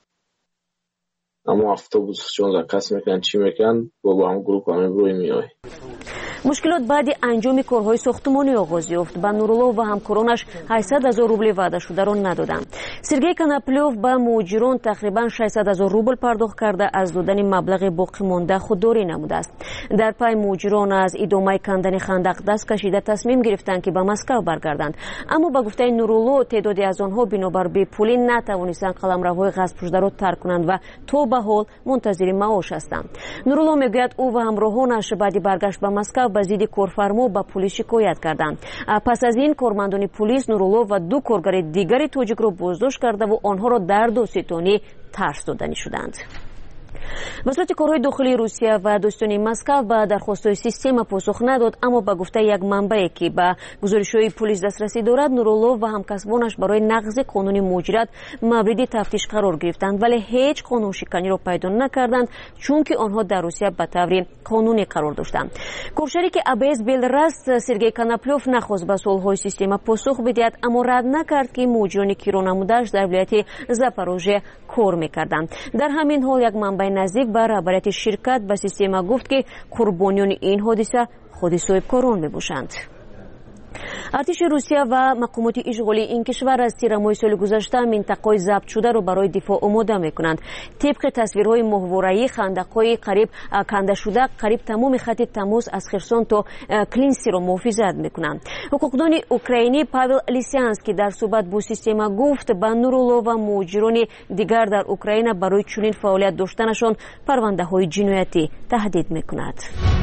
اما افтобус خچون زکس میکنن چی میکنن با هم گروپ همه روی میای. мушкилот баъди анҷоми корҳои сохтмонӣ оғоз ёфт. ба Нурулло ва ҳамкоронаш 800 000 рубли ваъдашударо надоданд. Сергей Коноплёв ба муҳоҷирон тақрибан 600 000 рубл пардохт карда аз додани маблағи боқимонда худдорӣ намудааст. дар пай муҳоҷирон аз идомаи кандани хандақ даст кашида тасмим гирифтанд ки ба Москва баргарданд. аммо ба гуфтаи Нурулло теъдоди аз онҳо бинобар бепулӣ натавонистанд қаламравҳои ғасбшударо тарк кунанд ва то ба ҳол мунтазири маош ҳастанд. Нурулло мегӯяд ӯ ва ҳамроҳонаш баъди баргашт ба Москва ба зидди корфармо ба пулис шикоят карданд. пас аз ин кормандони пулис Нурулло ва ду коргари дигари тоҷикро боздошт кардаву онҳоро дар доститонӣ тарс доданӣ шуданд. вазорати корҳои дохилии русия ва достони Москва ба дархостҳои система посух надод, аммо ба гуфтаи як манбае ки ба гузоришҳои пулис дастрасӣ дорад, Нурулло ва ҳамкасбонаш барои нақзи қонуни муҳоҷират мавриди тафтиш қарор гирифтанд, вале ҳеҷ қонуншиканиро пайдо накарданд, чунки онҳо дар Русия ба таври қонунӣ қарор доштанд. коршарики АБС Белрас Сергей Коноплёв нахост ба суолҳои система посух бидиҳад, аммо рад накард ки муҳоҷирони киро намудааш дар вилояти Запорожье кор мекарданд. дар ҳамин ҳол як манбаи наздик ба раҳбарияти ширкат ба система гуфт ки қурбониёни ин ҳодиса худи соҳибкорон мебошанд. артиши русия ва мақомоти ишғолии ин кишвар аз тирамоҳи соли гузашта минтақаҳои забт шударо барои дифоъ омода мекунанд. тибқи тасвирҳои моҳвораӣ хандақҳои қариб кандашуда қариб тамоми хатти тамос аз Херсон то Клинсиро муҳофизат мекунанд. ҳуқуқдони украинӣ Павел Лисянский дар суҳбат бо система гуфт ба Нурулло ва муҳоҷирони дигар дар Украина барои чунин фаъолият доштанашон парвандаҳои ҷиноятӣ таҳдид мекунад.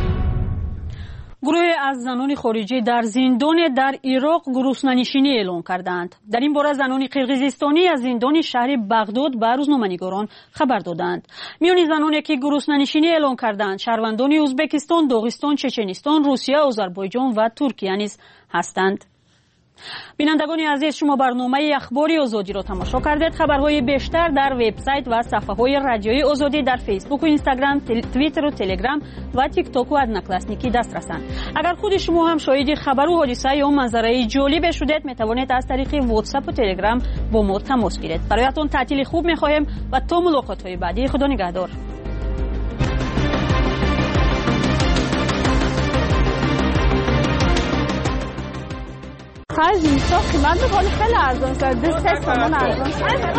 گروه از زنان خارجی در زندان در عراق گروسنه‌نشینی اعلام کردند. در این باره زنان قرقیزستانی از زندان شهر بغداد به روزنامه‌نگاران خبر دادند. میان زنانی که گروسنه‌نشینی اعلام کردند شهروندان ازبکستان، داغستان، چچنستان، روسیه، آذربایجان و ترکیه نیز هستند. بینندگان عزیز، شما برنامه اخباری آزادی را تماشا کردید. خبرهای بیشتر در وبسایت و صفحه‌های رادیوی آزادی در فیسبوک و اینستاگرام، توییتر و تلگرام و تیک تاک و ادناکلاسنیکی دسترسند. اگر خود شما هم شاهد خبر و حادثه یا منظره جالب شدید، میتوانید از طریق واتساپ و تلگرام با ما تماس گیرید. برایتان تعطیل خوب می‌خواهیم و تا ملاقات‌های بعدی. خدا نگهدار. خرج اینستا قیمت بخوری خیلی ارزان شده. 3 تومان ارزان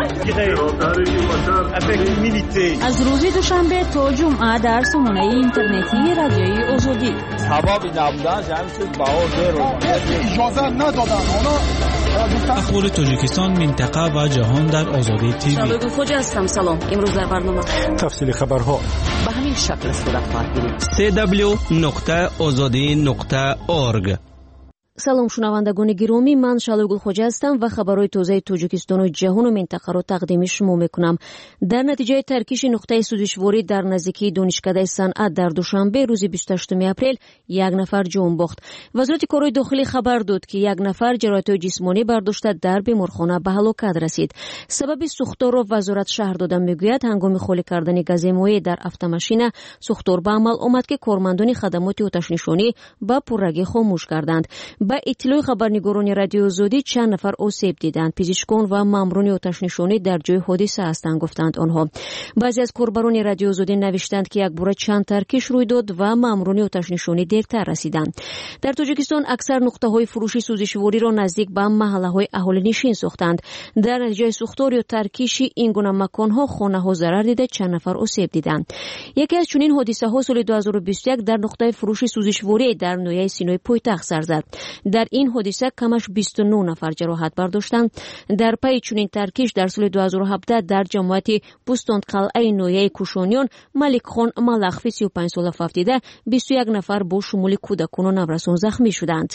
شده. از روز دوشنبه تا جمعه در سامانه اینترنتی رادیوی آزادی. ثوابی نبودن همین چیز باور رو اجازه ندادن. اخبار تاجیکستان، منطقه و جهان در آزادی تیوی. شالوی گلخوجه هستم. سلام. امروز در برنامه تفصیل خبرها به همین شکل صورت خواهد گرفت. www.azadi.org салом шунавандагони гиромӣ, ман Шалойгул Хоҷа ҳастам ва хабарҳои тозаи Тоҷикистону ҷаҳону минтақаро тақдими шумо мекунам. Дар натиҷаи таркиши нуқтаи сӯзишворӣ дар наздикии донишкадаи санъат дар душанбе рӯзи 28 апрел як нафар ҷон бохт. Вазорати корҳои дохилӣ хабар дод, ки як нафар ҷароҳатҳои ҷисмонӣ бардошта дар беморхона ба ҳалокат расид. Сабаби сӯхторро вазорат шаҳр дода мегӯяд, ҳангоми холӣ кардани гази моеъ дар автомашина сӯхтор ба амал омад, ки кормандони хадамоти оташнишонӣ ба пуррагӣ хомӯш карданд. ба иттилои хабарнигорони радиоозодӣ чанд нафар осеб диданд. Пизишкон ва маъмурони оташнишонӣ дар ҷои ҳодиса ҳастанд, гуфтанд онҳо. Баъзе аз корбарони радиоозодӣ навиштанд, ки якбора чанд таркиш рӯй дод ва маъмурони оташнишонӣ дертар расиданд. Дар Тоҷикистон аксар нуқтаҳои фурӯши сӯзишвориро наздик ба маҳаллаҳои аҳолинишин сохтанд. Дар натиҷаи сӯхтор ё таркиши ин гуна маконҳо хонаҳо зарар дида, чанд нафар осеб диданд. Яке аз чунин ҳодисаҳо соли 2021 дар нуқтаи фурӯши сӯзишворӣ дар ноҳияи Синои пойтахт сар зад. Дар ин ҳодиса камаш 29 нафар ҷароҳат бардоштанд. Дар пайи чунин таркиш дар соли 2017 дар ҷамоати Бӯстонқалъаи ноҳияи Кушониён Маликхон Малахфи 35 сола фавтида 21 нафар бо шумули кӯдакону наврасон захмӣ шуданд.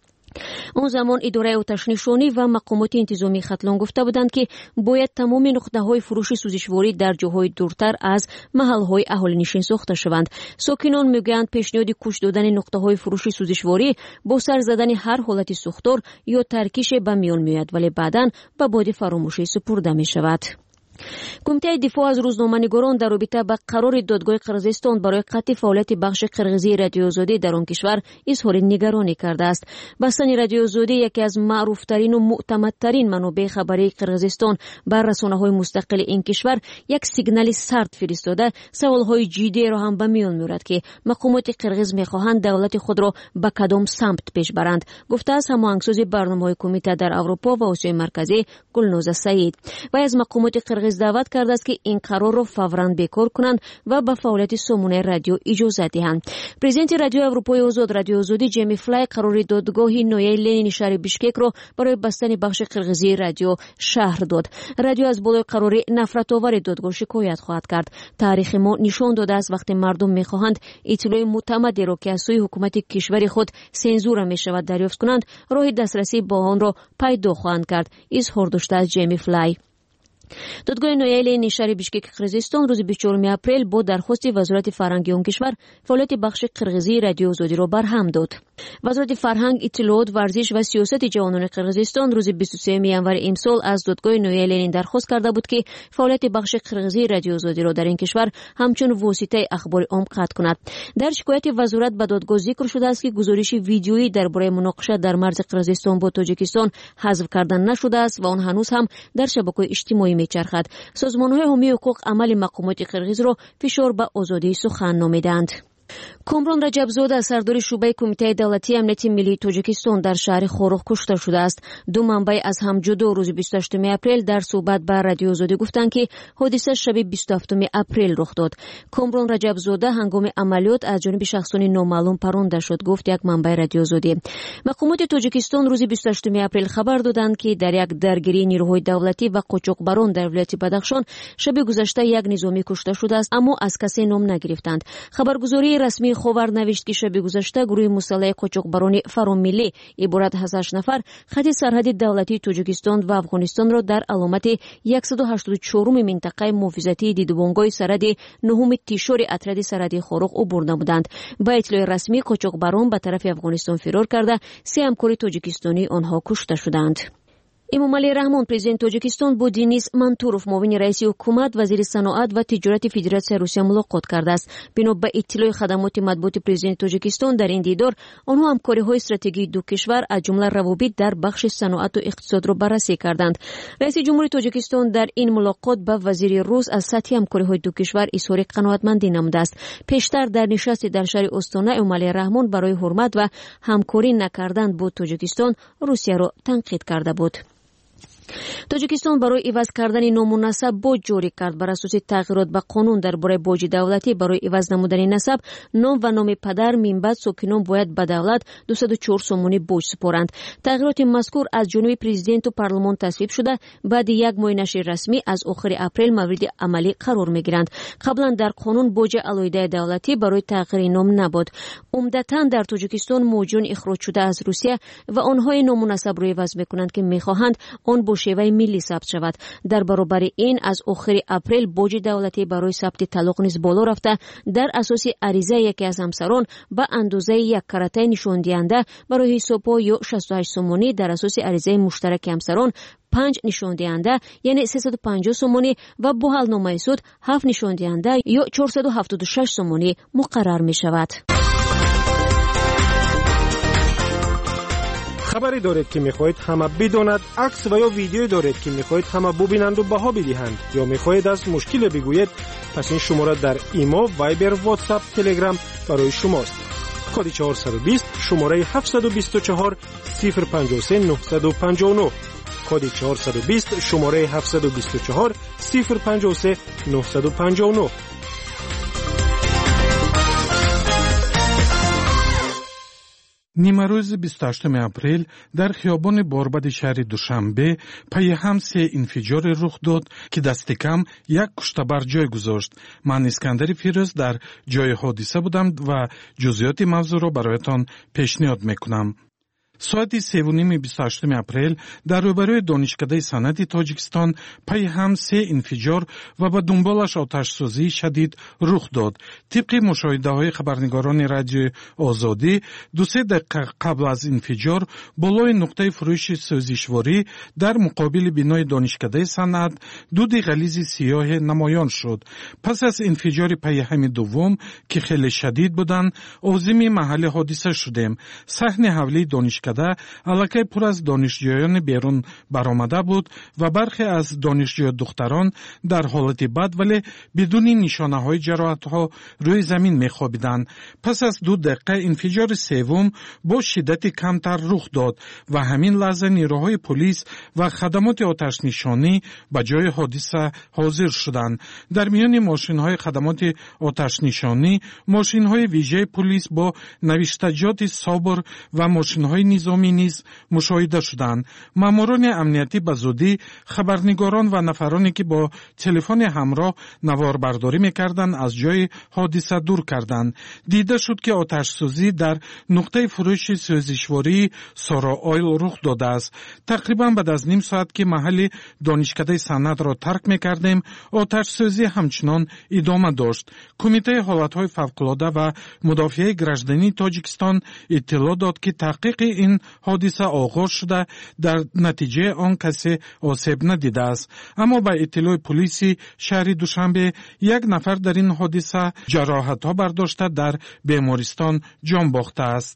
он замон идораи оташнишонӣ ва мақомоти интизомии Хатлон гуфта буданд, ки бояд тамоми нуқтаҳои фурӯши сӯзишворӣ дар ҷоҳои дуртар аз маҳаллҳои аҳолинишин сохта шаванд. Сокинон мегӯянд, пешниҳоди куч додани нуқтаҳои фурӯши сӯзишворӣ бо сар задани ҳар ҳолати сӯхтор ё таркише ба миён меояд, вале баъдан ба боди фаромӯшӣ супурда мешавад. Кумитаи дифоъ аз рӯзноманигорон дар робита ба қарори додгоҳи Қирғизистон барои қатъи фаъолияти бахши қирғизии радиоозодӣ дар он кишвар изҳори нигаронӣ кардааст. Бастани радиоозодӣ яке аз маъруфтарину муътамадтарин манобеъи хабарии Қирғизистон бар расонаҳои мустақили ин кишвар як сигнали сард фиристода саволҳои ҷиддиеро ҳам ба миён меорад, ки мақомоти қирғиз мехоҳанд давлати худро ба кадом самт пеш баранд, гуфтааст ҳамоҳангсози барномаҳои кумита дар Аврупо ва Осиёи марказӣ Гулноза Саид. Вай аз мақомоти қирғиз даъват кардааст, ки ин қарорро фавран бекор кунанд ва ба фаъолияти сомонаи радио иҷозат диҳанд. Президенти радиои Аврупои озод радиоозодӣ Ҷейми Флай қарори додгоҳи ноҳияи Ленини шаҳри Бишкекро барои бастани бахши қирғизии радио шаҳр дод. Радио аз болои қарори нафратовари додгоҳ шикоят хоҳад кард. Таърихи мо нишон додааст, вақте мардум мехоҳанд иттилои муътамадеро, ки аз сӯи ҳукумати кишвари худ сензура мешавад, дарёфт кунанд, роҳи дастрасӣ ба онро пайдо хоҳанд кард, изҳор доштааст Ҷейми Флай. додгоҳи ноҳияи Ленини шаҳри Бишкеки Қирғизистон рӯзи 24 апрел бо дархости вазорати фарҳанги он кишвар фаъолияти бахши қирғизии радиоозодиро барҳам дод. вазорати фарҳанг, иттилоот, варзиш ва сиёсати ҷавонони Қирғизистон рӯзи 23 январи имсол аз додгоҳи ноҳияи Ленин дархост карда буд, ки фаъолияти бахши қирғизии радиоозодиро дар ин кишвар ҳамчун воситаи ахбори ом қатъ кунад. дар шикояти вазорат ба додгоҳ зикр шудааст, ки гузориши видеоӣ дар бораи муноқиша дар марзи Қирғизистон бо Тоҷикистон ҳазф карда нашудааст ва он ҳанӯз ҳам дар шабакаҳои иҷтимоӣ мечархад. созмонҳои ҳомии ҳуқуқ амали мақомоти қирғизро фишор ба озодии сухан номиданд. Комрон Раҷабзода, сардори шӯъбаи Кумитаи давлатии амнияти миллии Тоҷикистон дар шаҳри Хорӯх кушта шудааст. ду манбаи аз ҳам ҷудо рӯзи 28 апрел дар суҳбат ба радиоозодӣ гуфтанд, ки ҳодиса шаби 27 апрел рух дод. Комрон Раҷабзода ҳангоми амалиёт аз ҷониби шахсони номаълум паронда шуд, гуфт як манбаи радиоозодӣ. Мақомоти Тоҷикистон рӯзи 28 апрел хабар доданд, ки дар як даргирии нирӯҳои давлатӣ ва қочоқбарон дар вилояти Бадахшон шаби гузашта як низомӣ кушта шудааст, аммо аз касе ном нагирифтанд. Хабаргузории расмии Ховар навишт, ки шаби гузашта гурӯҳи мусаллаҳи қочоқбарони фаромиллӣ иборат аз 8 нафар хати сарҳади давлатии Тоҷикистон ва Афғонистонро дар аломати 184 минтақаи муҳофизатии Дидубонгоҳи сарҳади 9 тишори отряди сарҳади Хорӯх убур намуданд. Ба иттилои расмӣ қочоқбарон ба тарафи Афғонистон фирор карда 3 ҳамкори тоҷикистонӣ онҳо кушта шуданд. Эмомалӣ Раҳмон, президенти Тоҷикистон, бо Денис Мантуров, муовини раиси ҳукумат, вазири саноат ва тиҷорати Федератсияи Русия мулоқот кардааст. бино ба иттилои хадамоти матбуоти президенти Тоҷикистон, дар ин дидор онҳо ҳамкориҳои стратегии ду кишвар, аз ҷумла равобит дар бахши саноату иқтисодро баррасӣ карданд. раиси ҷумҳури Тоҷикистон дар ин мулоқот ба вазири рус аз сатҳи ҳамкориҳои ду кишвар изҳори қаноатмандӣ намудааст. пештар дар нишасте дар шаҳри Остона Эмомалӣ Раҳмон барои ҳурмат ва ҳамкорӣ накардан бо Тоҷикистон Русияро танқид карда буд. тоҷикистон барои иваз кардани ному насаб боҷ ҷорӣ кард. бар асоси тағйирот ба қонун дар бораи боҷи давлатӣ барои иваз намудани насаб, ном ва номи падар минбаъд сокинон бояд ба давлат 204 сомонӣ боҷ супоранд. тағйироти мазкур аз ҷониби президенту парлумон тасвиб шуда, баъди як моҳи нашри расмӣ аз охири апрел мавриди амалӣ қарор мегиранд. қаблан дар қонун боҷи алоҳидаи давлатӣ барои тағйири ном набуд. умдатан дар тоҷикистон муҳоҷирони ихроҷшуда аз русия ва онҳои ному насабро иваз мекунанд ки мехоҳанд он бо шеваи миллӣ сабт шавад. дар баробари ин аз охири апрел боҷи давлатӣ барои сабти талоқ низ боло рафта, дар асоси аризаи яке аз ҳамсарон ба андозаи як каратаи нишондиҳанда барои ҳисобҳо ё 68 сомонӣ, дар асоси аризаи муштараки ҳамсарон 5 нишондиҳанда яъне 350 сомонӣ ва бо ҳалномаи суд 7 нишондиҳанда ё 476 сомонӣ муқаррар мешавад. خبری دارید که میخواهید همه بداند، عکس و یا ویدیو دارید که میخواهید همه ببینند و بها بدهند یا میخواهید از مشکل بگویید، پس این شماره در ایما، وایبر، واتساپ، تلگرام برای شماست. کد 420 شماره 724 053 959 کد 420 شماره 724 053 959. нимарӯзи 28 апрел дар хиёбони борбади шаҳри душанбе пайи ҳам се инфиҷоре рух дод ки дасти кам як куштабар ҷой гузошт. ман искандари фирӯз дар ҷои ҳодиса будам ва ҷузъиёти мавзӯъро бароятон пешниҳод мекунам. соати 3:28 апрел дар рӯбарӯи донишкадаи санъати тоҷикистон пайи ҳам се инфиҷор ва ба дунболаш оташсӯзии шадид рух дод. тибқи мушоҳидаҳои хабарнигорони радиои озодӣ 2-3 дақиқа қабл аз инфиҷор болои нуқтаи фурӯши сӯзишворӣ дар муқобили бинои донишкадаи санъат дуди ғализи сиёҳе намоён шуд. пас аз инфиҷори пайи ҳами дуввум ки хеле шадид буданд, озими маҳалли ҳодиса шудем. саҳни ҳавлии донишкада аллакай пур аз донишҷӯёни берун баромада буд ва бархе аз донишҷӯ духтарон дар ҳолати бад вале бидуни нишонаҳои ҷароҳатҳо рӯи замин мехобиданд. пас аз 2 дақиқа инфиҷори севум бо шиддати камтар рух дод ва ҳамин лаҳза нирӯҳои полис ва хадамоти оташнишонӣ ба ҷои ҳодиса ҳозир шуданд. дар миёни мошинҳои хадамоти оташнишонӣ мошинҳои вижаи полис бо навиштаҷоти собр ва мошинҳои низомӣ низ мушоҳида шуданд. маъмурони амниятӣ ба зудӣ хабарнигорон ва нафароне ки бо телефони ҳамроҳ наворбардорӣ мекарданд аз ҷои ҳодиса дур карданд. дида шуд ки оташсӯзӣ дар нуқтаи фурӯши сӯзишвории соро ойл рух додааст. тақрибан баъд аз ним соат ки маҳалли донишкадаи санъатро тарк мекардем, оташсӯзӣ ҳамчунон идома дошт. кумитаи ҳолатҳои фавқулода ва мудофиаи граждании тоҷикистон иттилоъ дод ки таҳқиқи ин ҳодиса оғоз шуда, дар натиҷаи он касе осеб надидааст. аммо ба иттилоъи полиси шаҳри душанбе як нафар дар ин ҳодиса ҷароҳатҳо бардошта дар бемористон ҷон бохтааст.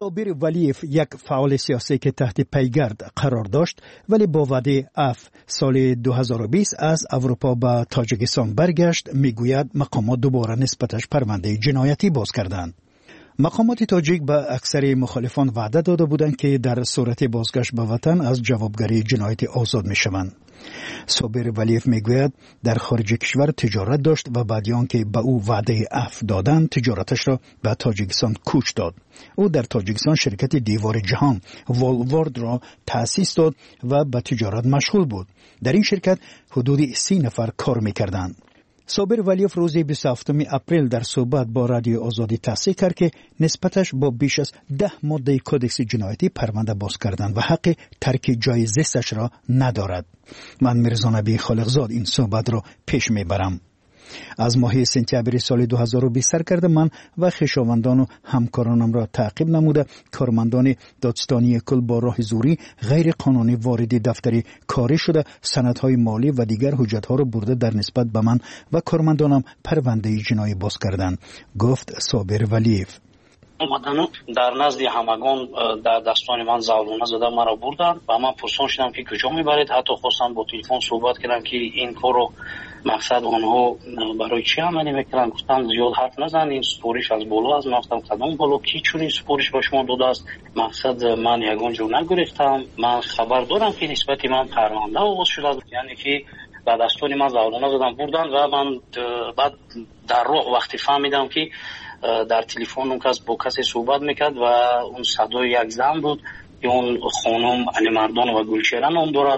صابر ولیف یک فعال سیاسی که تحت پیگرد قرار داشت ولی با وعده عفو سال 2020 از اروپا به تاجیکستان برگشت، میگوید مقامات دوباره نسبتش پرونده جنایتی باز کردند. مقامات تاجیک به اکثر مخالفان وعده داده بودند که در صورت بازگشت به وطن از جوابگری جنایتی آزاد میشوند. صابر ولیف میگوید در خارج کشور تجارت داشت و بعد آنکه به او وعده عفو دادند تجارتش را به تاجیکستان کوچ داد. او در تاجیکستان شرکت دیوار جهان والوارد را تأسیس داد و به تجارت مشغول بود. در این شرکت حدود 30 نفر کار میکردند. صابر ولیف روز 27 اپریل در صحبت با رادیو آزادی تصریح کرد که نسبتش با بیش از 10 ماده کدکس جنایتی پرونده باز کردن و حق ترک جای زیستش را ندارد. من میرزا نبی خالقزاد این صحبت را پیش میبرم. از ماه سپتامبر سال 2020 سرکرده من و خویشاوندان و همکارانم را تعقیب نموده کارمندان دادستانی کل با راه زوری غیر قانونی وارد دفتر کاری شده سندهای مالی و دیگر حجتها را برده در نسبت به من و کارمندانم پرونده جنایی باز کردند، گفت صابر ولیف. اومدن در نزد همگان در دستان من زالونه زده مرا بردن و من پرسان شدم که کجا میبرید. حتی خواستم با تلفن صحبت کردم که این کارو مقصد آنها برای چی عملی میکنن. گفتم زیاد حرف نزن، این سپورش از بالا از گفتم کدام بالا کی چون سپورش به شما داده است. مقصد من یگان جو نگرفتم. من خبر دارم که نسبت من پرونده آغاز شده، یعنی که به دستان من زالونه زدن بردن و من بعد در راه وقتی فهمیدم که در تلفن اون کس با کسی صحبت میکرد و اون صدای یک زن بود که اون خانم علی مردان و گلچهره نام دارد،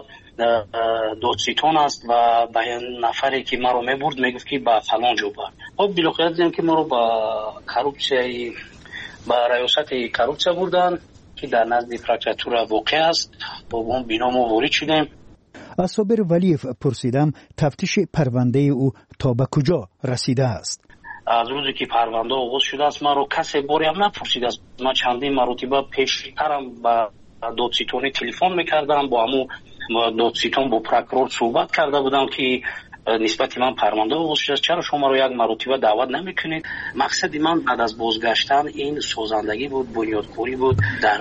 دادستان است و به نفری که مرا میبرد میگفت که به فلان جا بر. خب بالاخره دیدم که مرا با کارپسیای با ریاست کارپسیا بردن که در نزد پرکراتور واقع است. با اون بنا ما وارد شدیم. از صابر ولیف پرسیدم تفتیش پرونده او تا به کجا رسیده است. از روزی که پرونده آغاز شده است من رو کسی باری هم نپرسیده است. من چندین مرتبه پیشترم با دادستانی تلفن میکردم، با همون دادستان با پروکرور صحبت کرده بودم که نسبت من پرونده آغاز شده است، چرا شما رو یک مرتبه دعوت نمیکنید. مقصد من بعد از بازگشتن این سازندگی بود، بنیادکاری بود.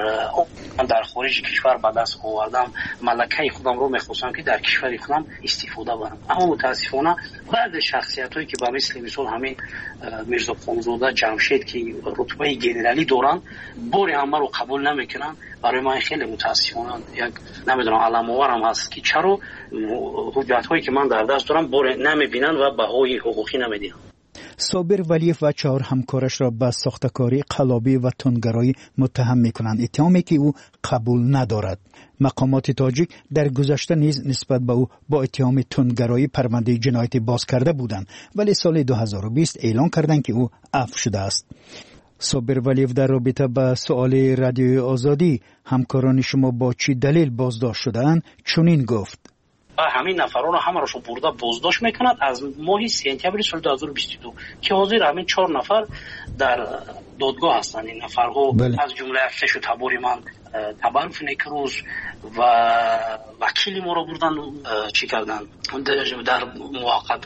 در خارج کشور به دست آوردم، ملکه خودم رو میخواستم که در کشور خودم استفاده برم. اما متاسفانه بعد شخصیتایی که به مثل همین میرزا خانزاده جمشید که رتبه گنرالی دارن باری همه رو قبول نمیکنن. برای من خیلی متاسفانه یک نمیدونم علامه‌وارم هست که چرا حجت هایی که من در دست دارم باری نمیبینن و بهای حقوقی نمیدن. صابر ولیف و 4 همکارش را به ساختکاری قلابی و تندگرایی متهم میکنند، اتهامی که او قبول ندارد. مقامات تاجیک در گذشته نیز نسبت به او با اتهام تندگرایی پرونده جنایتی باز کرده بودند، ولی سال 2020 اعلان کردند که او عفو شده است. صابر ولیف در رابطه با سؤال رادیوی آزادی همکاران شما با چی دلیل بازداشت شدند چنین گفت. همین نفران رو همه رو برده بازداشت میکند از ماه سپتامبر سال 2022 که حاضر همین 4 نفر در دادگاه هستند. این نفرها از جمله اکتش و تباری من تبرف نیکروز و وکیلی ما رو بردن چی کردن در موقت